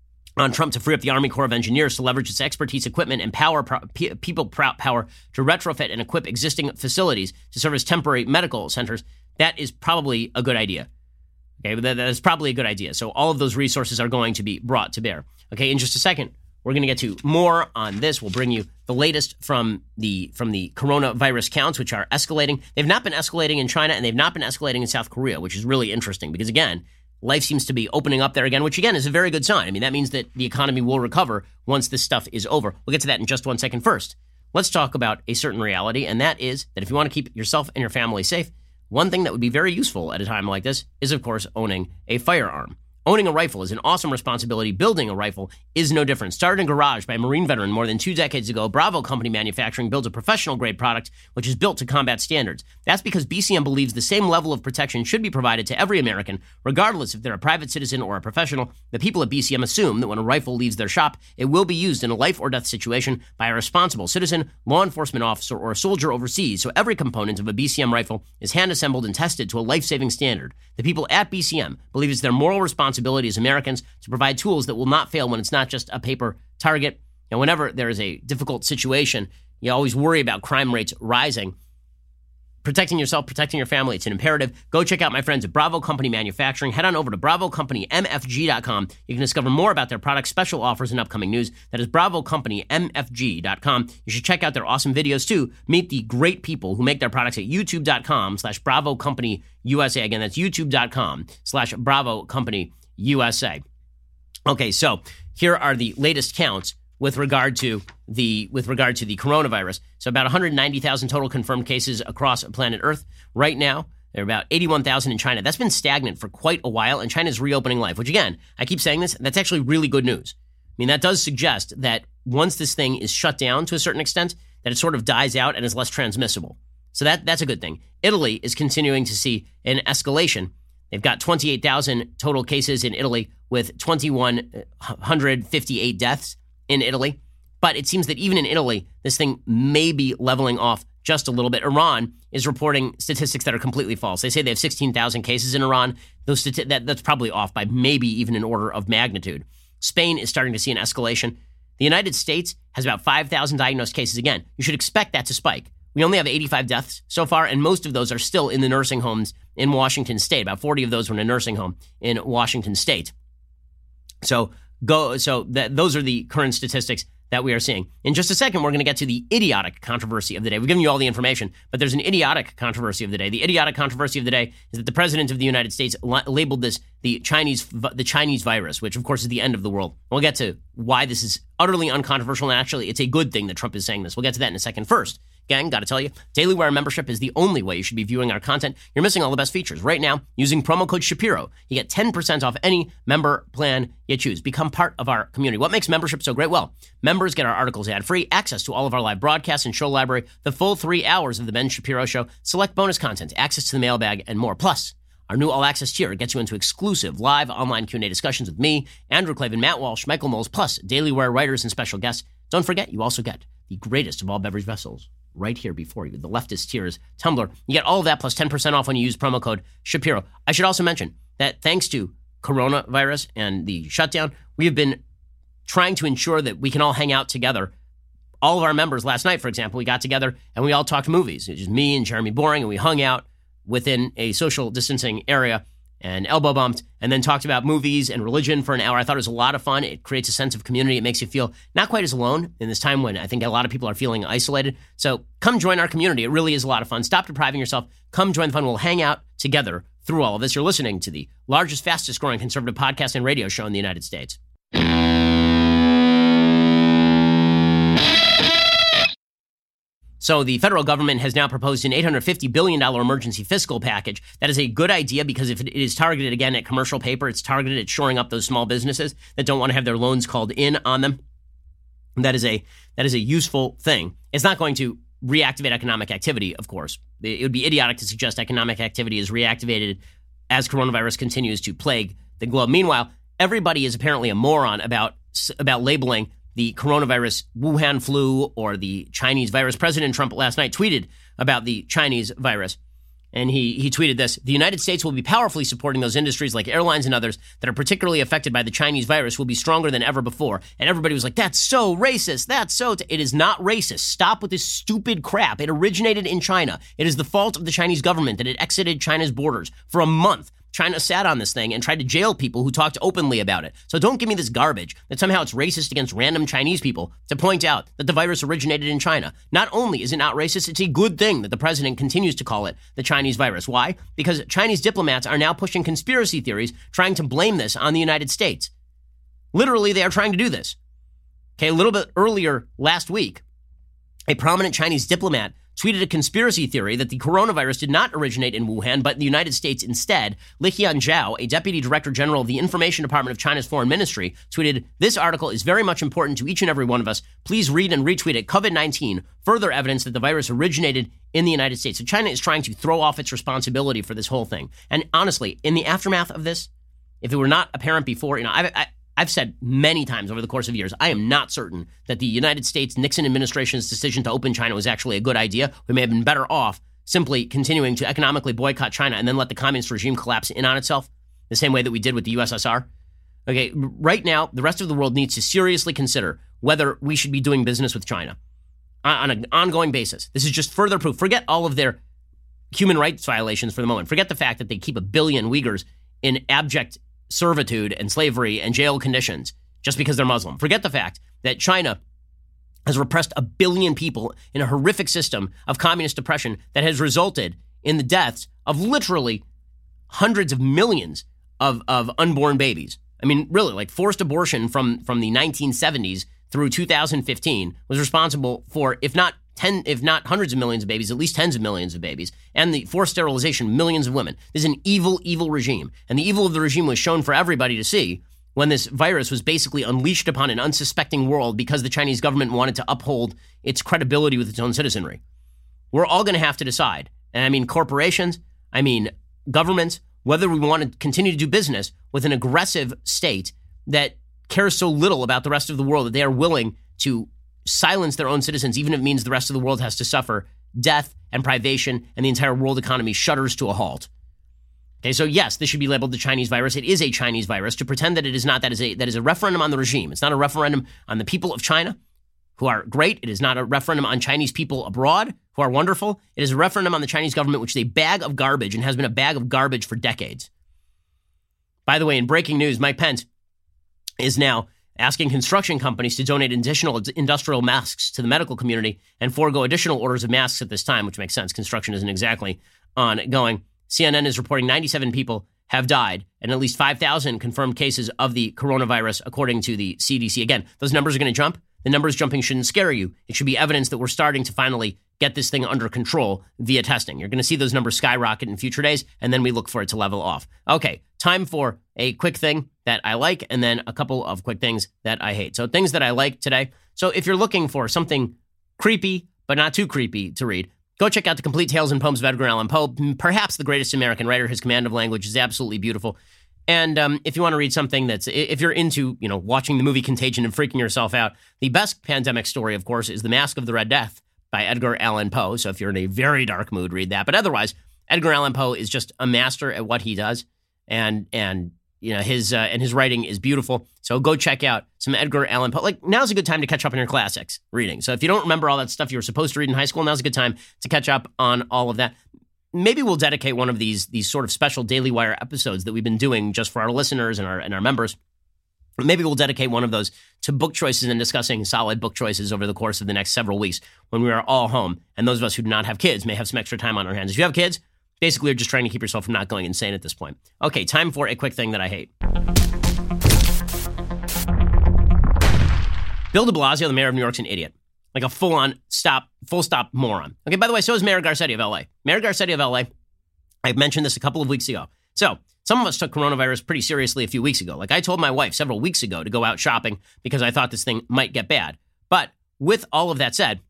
on Trump to free up the Army Corps of Engineers to leverage its expertise, equipment, and people power to retrofit and equip existing facilities to serve as temporary medical centers. That is probably a good idea. Okay, that is probably a good idea. So all of those resources are going to be brought to bear. Okay, in just a second, we're going to get to more on this. We'll bring you the latest from the coronavirus counts, which are escalating. They've not been escalating in China, and they've not been escalating in South Korea, which is really interesting because, again, life seems to be opening up there again, which, again, is a very good sign. I mean, that means that the economy will recover once this stuff is over. We'll get to that in just 1 second. First, let's talk about a certain reality, and that is that if you want to keep yourself and your family safe, one thing that would be very useful at a time like this is, of course, owning a firearm. Owning a rifle is an awesome responsibility. Building a rifle is no different. Started in a garage by a Marine veteran more than 2 decades ago, Bravo Company Manufacturing builds a professional-grade product which is built to combat standards. That's because BCM believes the same level of protection should be provided to every American, regardless if they're a private citizen or a professional. The people at BCM assume that when a rifle leaves their shop, it will be used in a life or death situation by a responsible citizen, law enforcement officer, or a soldier overseas, so every component of a BCM rifle is hand-assembled and tested to a life-saving standard. The people at BCM believe it's their moral responsibility as Americans to provide tools that will not fail when it's not just a paper target. And whenever there is a difficult situation, you always worry about crime rates rising. Protecting yourself, protecting your family, it's an imperative. Go check out my friends at Bravo Company Manufacturing. Head on over to BravoCompanyMFG.com. You can discover more about their products, special offers, and upcoming news. That is BravoCompanyMFG.com. You should check out their awesome videos, too. Meet the great people who make their products at YouTube.com/BravoCompanyUSA. Again, that's YouTube.com/BravoCompanyUSA. Okay, so here are the latest counts with regard to the coronavirus. So about 190,000 total confirmed cases across planet Earth. Right now, there are about 81,000 in China. That's been stagnant for quite a while, and China's reopening life, which again, I keep saying this, that's actually really good news. I mean, that does suggest that once this thing is shut down to a certain extent, that it sort of dies out and is less transmissible. So that's a good thing. Italy is continuing to see an escalation. They've got 28,000 total cases in Italy with 2,158 deaths in Italy. But it seems that even in Italy, this thing may be leveling off just a little bit. Iran is reporting statistics that are completely false. They say they have 16,000 cases in Iran. That's probably off by maybe even an order of magnitude. Spain is starting to see an escalation. The United States has about 5,000 diagnosed cases. Again, you should expect that to spike. We only have 85 deaths so far, and most of those are still in the nursing homes in Washington State. About 40 of those were in a nursing home in Washington State. Those are the current statistics that we are seeing. In just a second, we're going to get to the idiotic controversy of the day. We've given you all the information, but there's an idiotic controversy of the day. The idiotic controversy of the day is that the president of the United States labeled this the Chinese virus, which of course is the end of the world. We'll get to why this is utterly uncontroversial, and actually it's a good thing that Trump is saying this. We'll get to that in a second. First, gang, got to tell you, Daily Wire membership is the only way you should be viewing our content. You're missing all the best features. Right now, using promo code Shapiro, you get 10% off any member plan you choose. Become part of our community. What makes membership so great? Well, members get our articles ad-free, access to all of our live broadcasts and show library, the full 3 hours of the Ben Shapiro Show, select bonus content, access to the mailbag, and more. Plus, our new all-access tier gets you into exclusive live online Q&A discussions with me, Andrew Klavan, Matt Walsh, Michael Knowles, plus Daily Wire writers and special guests. Don't forget, you also get the greatest of all beverage vessels right here before you, the leftist tiers tumbler. You get all of that plus 10% off when you use promo code Shapiro. I should also mention that thanks to coronavirus and the shutdown, we have been trying to ensure that we can all hang out together. All of our members last night, for example, we got together and we all talked movies. It was just me and Jeremy Boring, and we hung out within a social distancing area and elbow bumped and then talked about movies and religion for an hour. I thought it was a lot of fun. It creates a sense of community. It makes you feel not quite as alone in this time when I think a lot of people are feeling isolated. So come join our community. It really is a lot of fun. Stop depriving yourself. Come join the fun. We'll hang out together through all of this. You're listening to the largest, fastest growing conservative podcast and radio show in the United States. So the federal government has now proposed an $850 billion emergency fiscal package. That is a good idea because if it is targeted, again, at commercial paper, it's targeted at shoring up those small businesses that don't want to have their loans called in on them. That is a useful thing. It's not going to reactivate economic activity, of course. It would be idiotic to suggest economic activity is reactivated as coronavirus continues to plague the globe. Meanwhile, everybody is apparently a moron about labeling the coronavirus Wuhan flu or the Chinese virus. President Trump last night tweeted about the Chinese virus, and he tweeted this: the United States will be powerfully supporting those industries like airlines and others that are particularly affected by the Chinese virus will be stronger than ever before. And everybody was like, that's so racist. It is not racist. Stop with this stupid crap. It originated in China. It is the fault of the Chinese government that it exited China's borders. For a month, China sat on this thing and tried to jail people who talked openly about it. So don't give me this garbage that somehow it's racist against random Chinese people to point out that the virus originated in China. Not only is it not racist, it's a good thing that the president continues to call it the Chinese virus. Why? Because Chinese diplomats are now pushing conspiracy theories, trying to blame this on the United States. Literally, they are trying to do this. Okay, a little bit earlier last week, a prominent Chinese diplomat tweeted a conspiracy theory that the coronavirus did not originate in Wuhan, but in the United States instead. Liqian Zhao, a deputy director general of the Information Department of China's Foreign Ministry, tweeted, "This article is very much important to each and every one of us. Please read and retweet it. COVID-19, further evidence that the virus originated in the United States." So China is trying to throw off its responsibility for this whole thing. And honestly, in the aftermath of this, if it were not apparent before, I've said many times over the course of years, I am not certain that the United States Nixon administration's decision to open China was actually a good idea. We may have been better off simply continuing to economically boycott China and then let the communist regime collapse in on itself, the same way that we did with the USSR. Okay, right now, the rest of the world needs to seriously consider whether we should be doing business with China on an ongoing basis. This is just further proof. Forget all of their human rights violations for the moment. Forget the fact that they keep 1 billion Uyghurs in abject servitude and slavery and jail conditions just because they're Muslim. Forget the fact that China has repressed 1 billion people in a horrific system of communist oppression that has resulted in the deaths of literally hundreds of millions of unborn babies. I mean, really, like forced abortion from the 1970s through 2015 was responsible for, if not hundreds of millions of babies, at least tens of millions of babies, and the forced sterilization of millions of women. This is an evil, evil regime. And the evil of the regime was shown for everybody to see when this virus was basically unleashed upon an unsuspecting world because the Chinese government wanted to uphold its credibility with its own citizenry. We're all going to have to decide. And I mean corporations, I mean governments, whether we want to continue to do business with an aggressive state that cares so little about the rest of the world that they are willing to silence their own citizens, even if it means the rest of the world has to suffer death and privation and the entire world economy shudders to a halt. Okay, so yes, this should be labeled the Chinese virus. It is a Chinese virus. To pretend that it is not, that is a referendum on the regime. It's not a referendum on the people of China, who are great. It is not a referendum on Chinese people abroad, who are wonderful. It is a referendum on the Chinese government, which is a bag of garbage and has been a bag of garbage for decades. By the way, in breaking news, Mike Pence is now asking construction companies to donate additional industrial masks to the medical community and forego additional orders of masks at this time, which makes sense. Construction isn't exactly ongoing. CNN is reporting 97 people have died and at least 5,000 confirmed cases of the coronavirus, according to the CDC. Again, those numbers are going to jump. The numbers jumping shouldn't scare you. It should be evidence that we're starting to finally get this thing under control via testing. You're going to see those numbers skyrocket in future days, and then we look for it to level off. Okay, time for a quick thing that I like, and then a couple of quick things that I hate. So things that I like today. So if you're looking for something creepy, but not too creepy to read, go check out The Complete Tales and Poems of Edgar Allan Poe, perhaps the greatest American writer. His command of language is absolutely beautiful. And if you want to read something if you're into, watching the movie Contagion and freaking yourself out, the best pandemic story, of course, is The Mask of the Red Death by Edgar Allan Poe. So if you're in a very dark mood, read that. But otherwise, Edgar Allan Poe is just a master at what he does, and his writing is beautiful. So go check out some Edgar Allan Poe. Like, now's a good time to catch up on your classics reading. So if you don't remember all that stuff you were supposed to read in high school, now's a good time to catch up on all of that. Maybe we'll dedicate one of these sort of special Daily Wire episodes that we've been doing just for our listeners and our members. Maybe we'll dedicate one of those to book choices and discussing solid book choices over the course of the next several weeks when we are all home. And those of us who do not have kids may have some extra time on our hands. If you have kids, basically you're just trying to keep yourself from not going insane at this point. Okay, time for a quick thing that I hate. Bill de Blasio, the mayor of New York's an idiot. Like a full stop moron. Okay, by the way, so is Mayor Garcetti of LA. Mayor Garcetti of LA, I mentioned this a couple of weeks ago. So some of us took coronavirus pretty seriously a few weeks ago. Like I told my wife several weeks ago to go out shopping because I thought this thing might get bad. But with all of that said,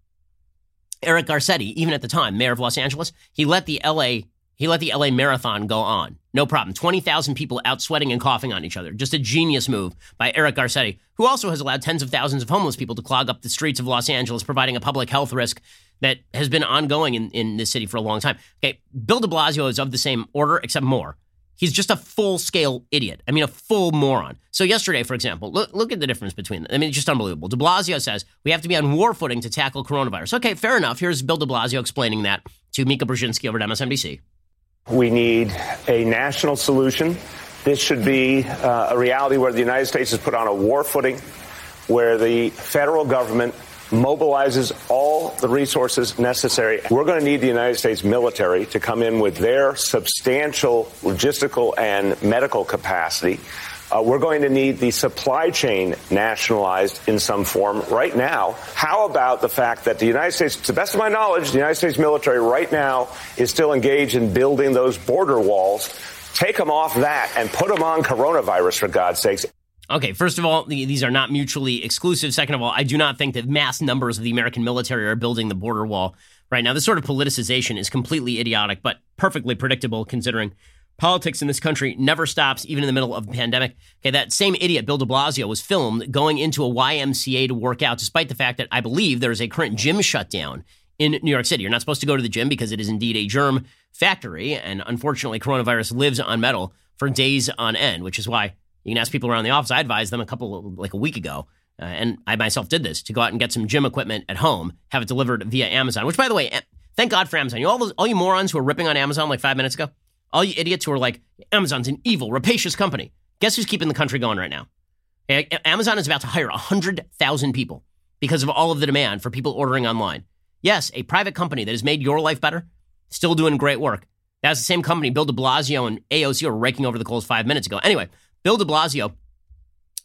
Eric Garcetti, even at the time, mayor of Los Angeles, he let the LA marathon go on. No problem. 20,000 people out sweating and coughing on each other. Just a genius move by Eric Garcetti, who also has allowed tens of thousands of homeless people to clog up the streets of Los Angeles, providing a public health risk that has been ongoing in this city for a long time. Okay, Bill de Blasio is of the same order, except more. He's just a full-scale idiot. I mean, a full moron. So yesterday, for example, look at the difference between them. I mean, it's just unbelievable. De Blasio says we have to be on war footing to tackle coronavirus. Okay, fair enough. Here's Bill de Blasio explaining that to Mika Brzezinski over at MSNBC. We need a national solution. This should be a reality where the United States is put on a war footing, where the federal government mobilizes all the resources necessary. We're going to need the United States military to come in with their substantial logistical and medical capacity. We're going to need the supply chain nationalized in some form right now. How about the fact that the United States, to the best of my knowledge, the United States military right now is still engaged in building those border walls. Take them off that and put them on coronavirus, for God's sakes. Okay, first of all, these are not mutually exclusive. Second of all, I do not think that mass numbers of the American military are building the border wall right now. This sort of politicization is completely idiotic, but perfectly predictable considering politics in this country never stops, even in the middle of a pandemic. Okay, that same idiot, Bill de Blasio, was filmed going into a YMCA to work out, despite the fact that I believe there is a current gym shutdown in New York City. You're not supposed to go to the gym because it is indeed a germ factory, and unfortunately, coronavirus lives on metal for days on end, which is why you can ask people around the office. I advised them a week ago, and I myself did this, to go out and get some gym equipment at home, have it delivered via Amazon, which, by the way, thank God for Amazon. All you morons who were ripping on Amazon like 5 minutes ago, all you idiots who are like, Amazon's an evil, rapacious company. Guess who's keeping the country going right now? Amazon is about to hire 100,000 people because of all of the demand for people ordering online. Yes, a private company that has made your life better, still doing great work. That's the same company Bill de Blasio and AOC were raking over the coals 5 minutes ago. Anyway, Bill de Blasio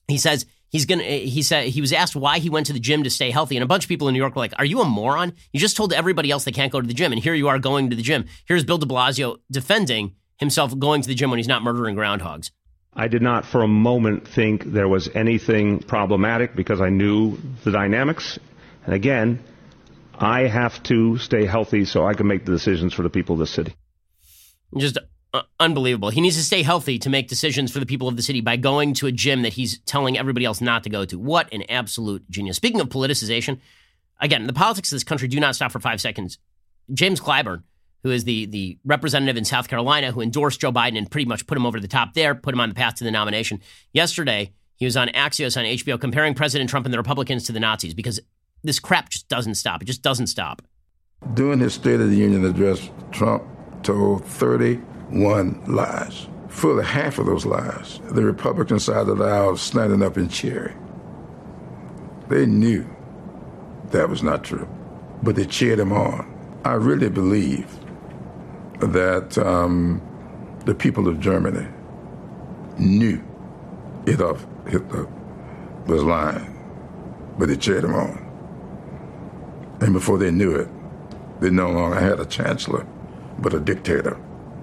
He says he was asked why he went to the gym to stay healthy. And a bunch of people in New York were like, are you a moron? You just told everybody else they can't go to the gym. And here you are going to the gym. Here's Bill de Blasio defending himself going to the gym when he's not murdering groundhogs. I did not for a moment think there was anything problematic because I knew the dynamics. And again, I have to stay healthy so I can make the decisions for the people of the city. Just unbelievable. He needs to stay healthy to make decisions for the people of the city by going to a gym that he's telling everybody else not to go to. What an absolute genius. Speaking of politicization, again, the politics of this country do not stop for 5 seconds. James Clyburn, who is the representative in South Carolina who endorsed Joe Biden and pretty much put him over the top there, put him on the path to the nomination. Yesterday, he was on Axios on HBO comparing President Trump and the Republicans to the Nazis because this crap just doesn't stop. It just doesn't stop. During his State of the Union address, Trump told 31 lies. Fully half of those lies, the Republican side of the aisle was standing up and cheering. They knew that was not true, but they cheered him on. I really believe that the people of Germany knew Hitler was lying, but they cheered him on. And before they knew it, they no longer had a chancellor, but a dictator.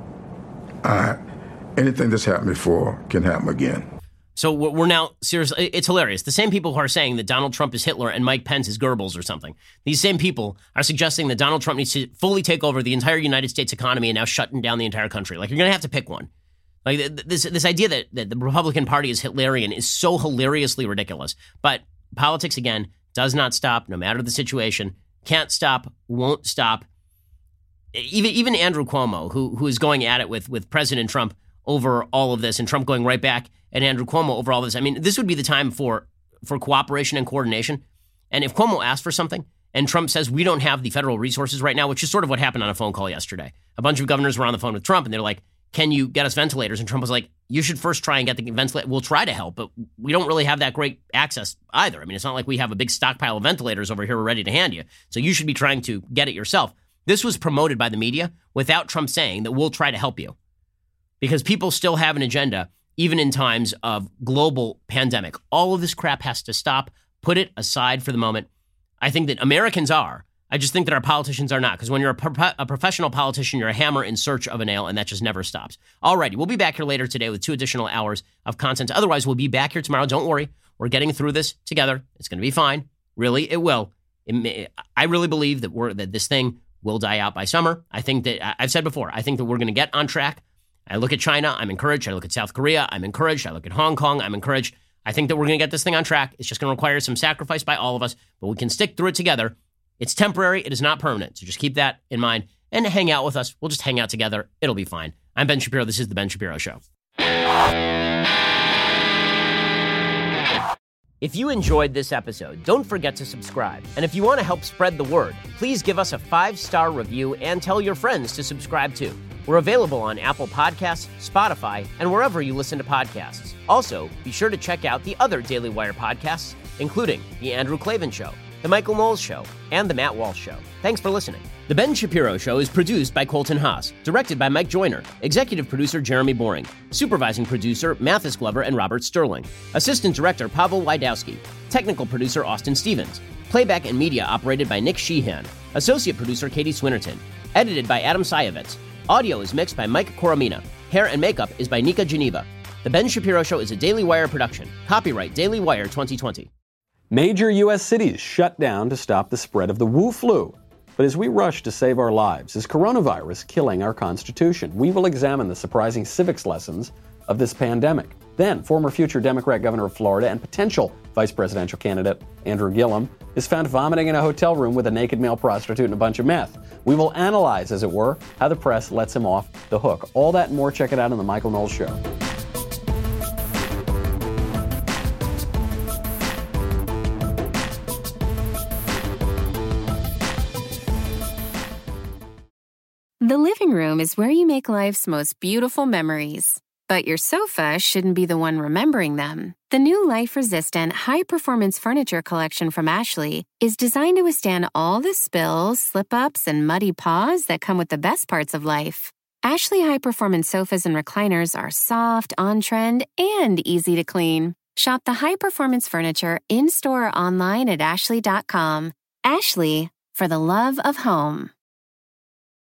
Anything that's happened before can happen again. So we're now, seriously, it's hilarious. The same people who are saying that Donald Trump is Hitler and Mike Pence is Goebbels or something, these same people are suggesting that Donald Trump needs to fully take over the entire United States economy and now shutting down the entire country. Like, you're going to have to pick one. Like, this idea that the Republican Party is Hitlerian is so hilariously ridiculous. But politics, again, does not stop, no matter the situation. Can't stop, won't stop. Even Andrew Cuomo, who is going at it with President Trump over all of this, and Trump going right back at Andrew Cuomo over all of this. I mean, this would be the time for cooperation and coordination. And if Cuomo asked for something and Trump says we don't have the federal resources right now, which is sort of what happened on a phone call yesterday. A bunch of governors were on the phone with Trump and they're like, can you get us ventilators? And Trump was like, you should first try and get the ventilator. We'll try to help, but we don't really have that great access either. I mean, it's not like we have a big stockpile of ventilators over here we're ready to hand you. So you should be trying to get it yourself. This was promoted by the media without Trump saying that we'll try to help you. Because people still have an agenda, even in times of global pandemic. All of this crap has to stop. Put it aside for the moment. I think that Americans are. I just think that our politicians are not. Because when you're a professional politician, you're a hammer in search of a nail, and that just never stops. Alrighty, we'll be back here later today with 2 additional hours of content. Otherwise, we'll be back here tomorrow. Don't worry. We're getting through this together. It's going to be fine. Really, it will. I really believe that this thing will die out by summer. I think that, I've said before, I think that we're going to get on track. I look at China, I'm encouraged. I look at South Korea, I'm encouraged. I look at Hong Kong, I'm encouraged. I think that we're going to get this thing on track. It's just going to require some sacrifice by all of us, but we can stick through it together. It's temporary. It is not permanent. So just keep that in mind and hang out with us. We'll just hang out together. It'll be fine. I'm Ben Shapiro. This is The Ben Shapiro Show. If you enjoyed this episode, don't forget to subscribe. And if you want to help spread the word, please give us a 5-star review and tell your friends to subscribe too. We're available on Apple Podcasts, Spotify, and wherever you listen to podcasts. Also, be sure to check out the other Daily Wire podcasts, including The Andrew Klavan Show, The Michael Knowles Show, and The Matt Walsh Show. Thanks for listening. The Ben Shapiro Show is produced by Colton Haas, directed by Mike Joyner, executive producer Jeremy Boring, supervising producer Mathis Glover and Robert Sterling, assistant director Pavel Wydowski, technical producer Austin Stevens, playback and media operated by Nick Sheehan, associate producer Katie Swinnerton, edited by Adam Sayevitz. Audio is mixed by Mike Coromina. Hair and makeup is by Nika Geneva. The Ben Shapiro Show is a Daily Wire production. Copyright Daily Wire 2020. Major U.S. cities shut down to stop the spread of the Wu flu. But as we rush to save our lives, is coronavirus killing our Constitution? We will examine the surprising civics lessons of this pandemic. Then, former future Democrat governor of Florida and potential vice presidential candidate Andrew Gillum is found vomiting in a hotel room with a naked male prostitute and a bunch of meth. We will analyze, as it were, how the press lets him off the hook. All that and more, check it out on The Michael Knowles Show. The living room is where you make life's most beautiful memories. But your sofa shouldn't be the one remembering them. The new life-resistant, high-performance furniture collection from Ashley is designed to withstand all the spills, slip-ups, and muddy paws that come with the best parts of life. Ashley high-performance sofas and recliners are soft, on-trend, and easy to clean. Shop the high-performance furniture in-store or online at Ashley.com. Ashley, for the love of home.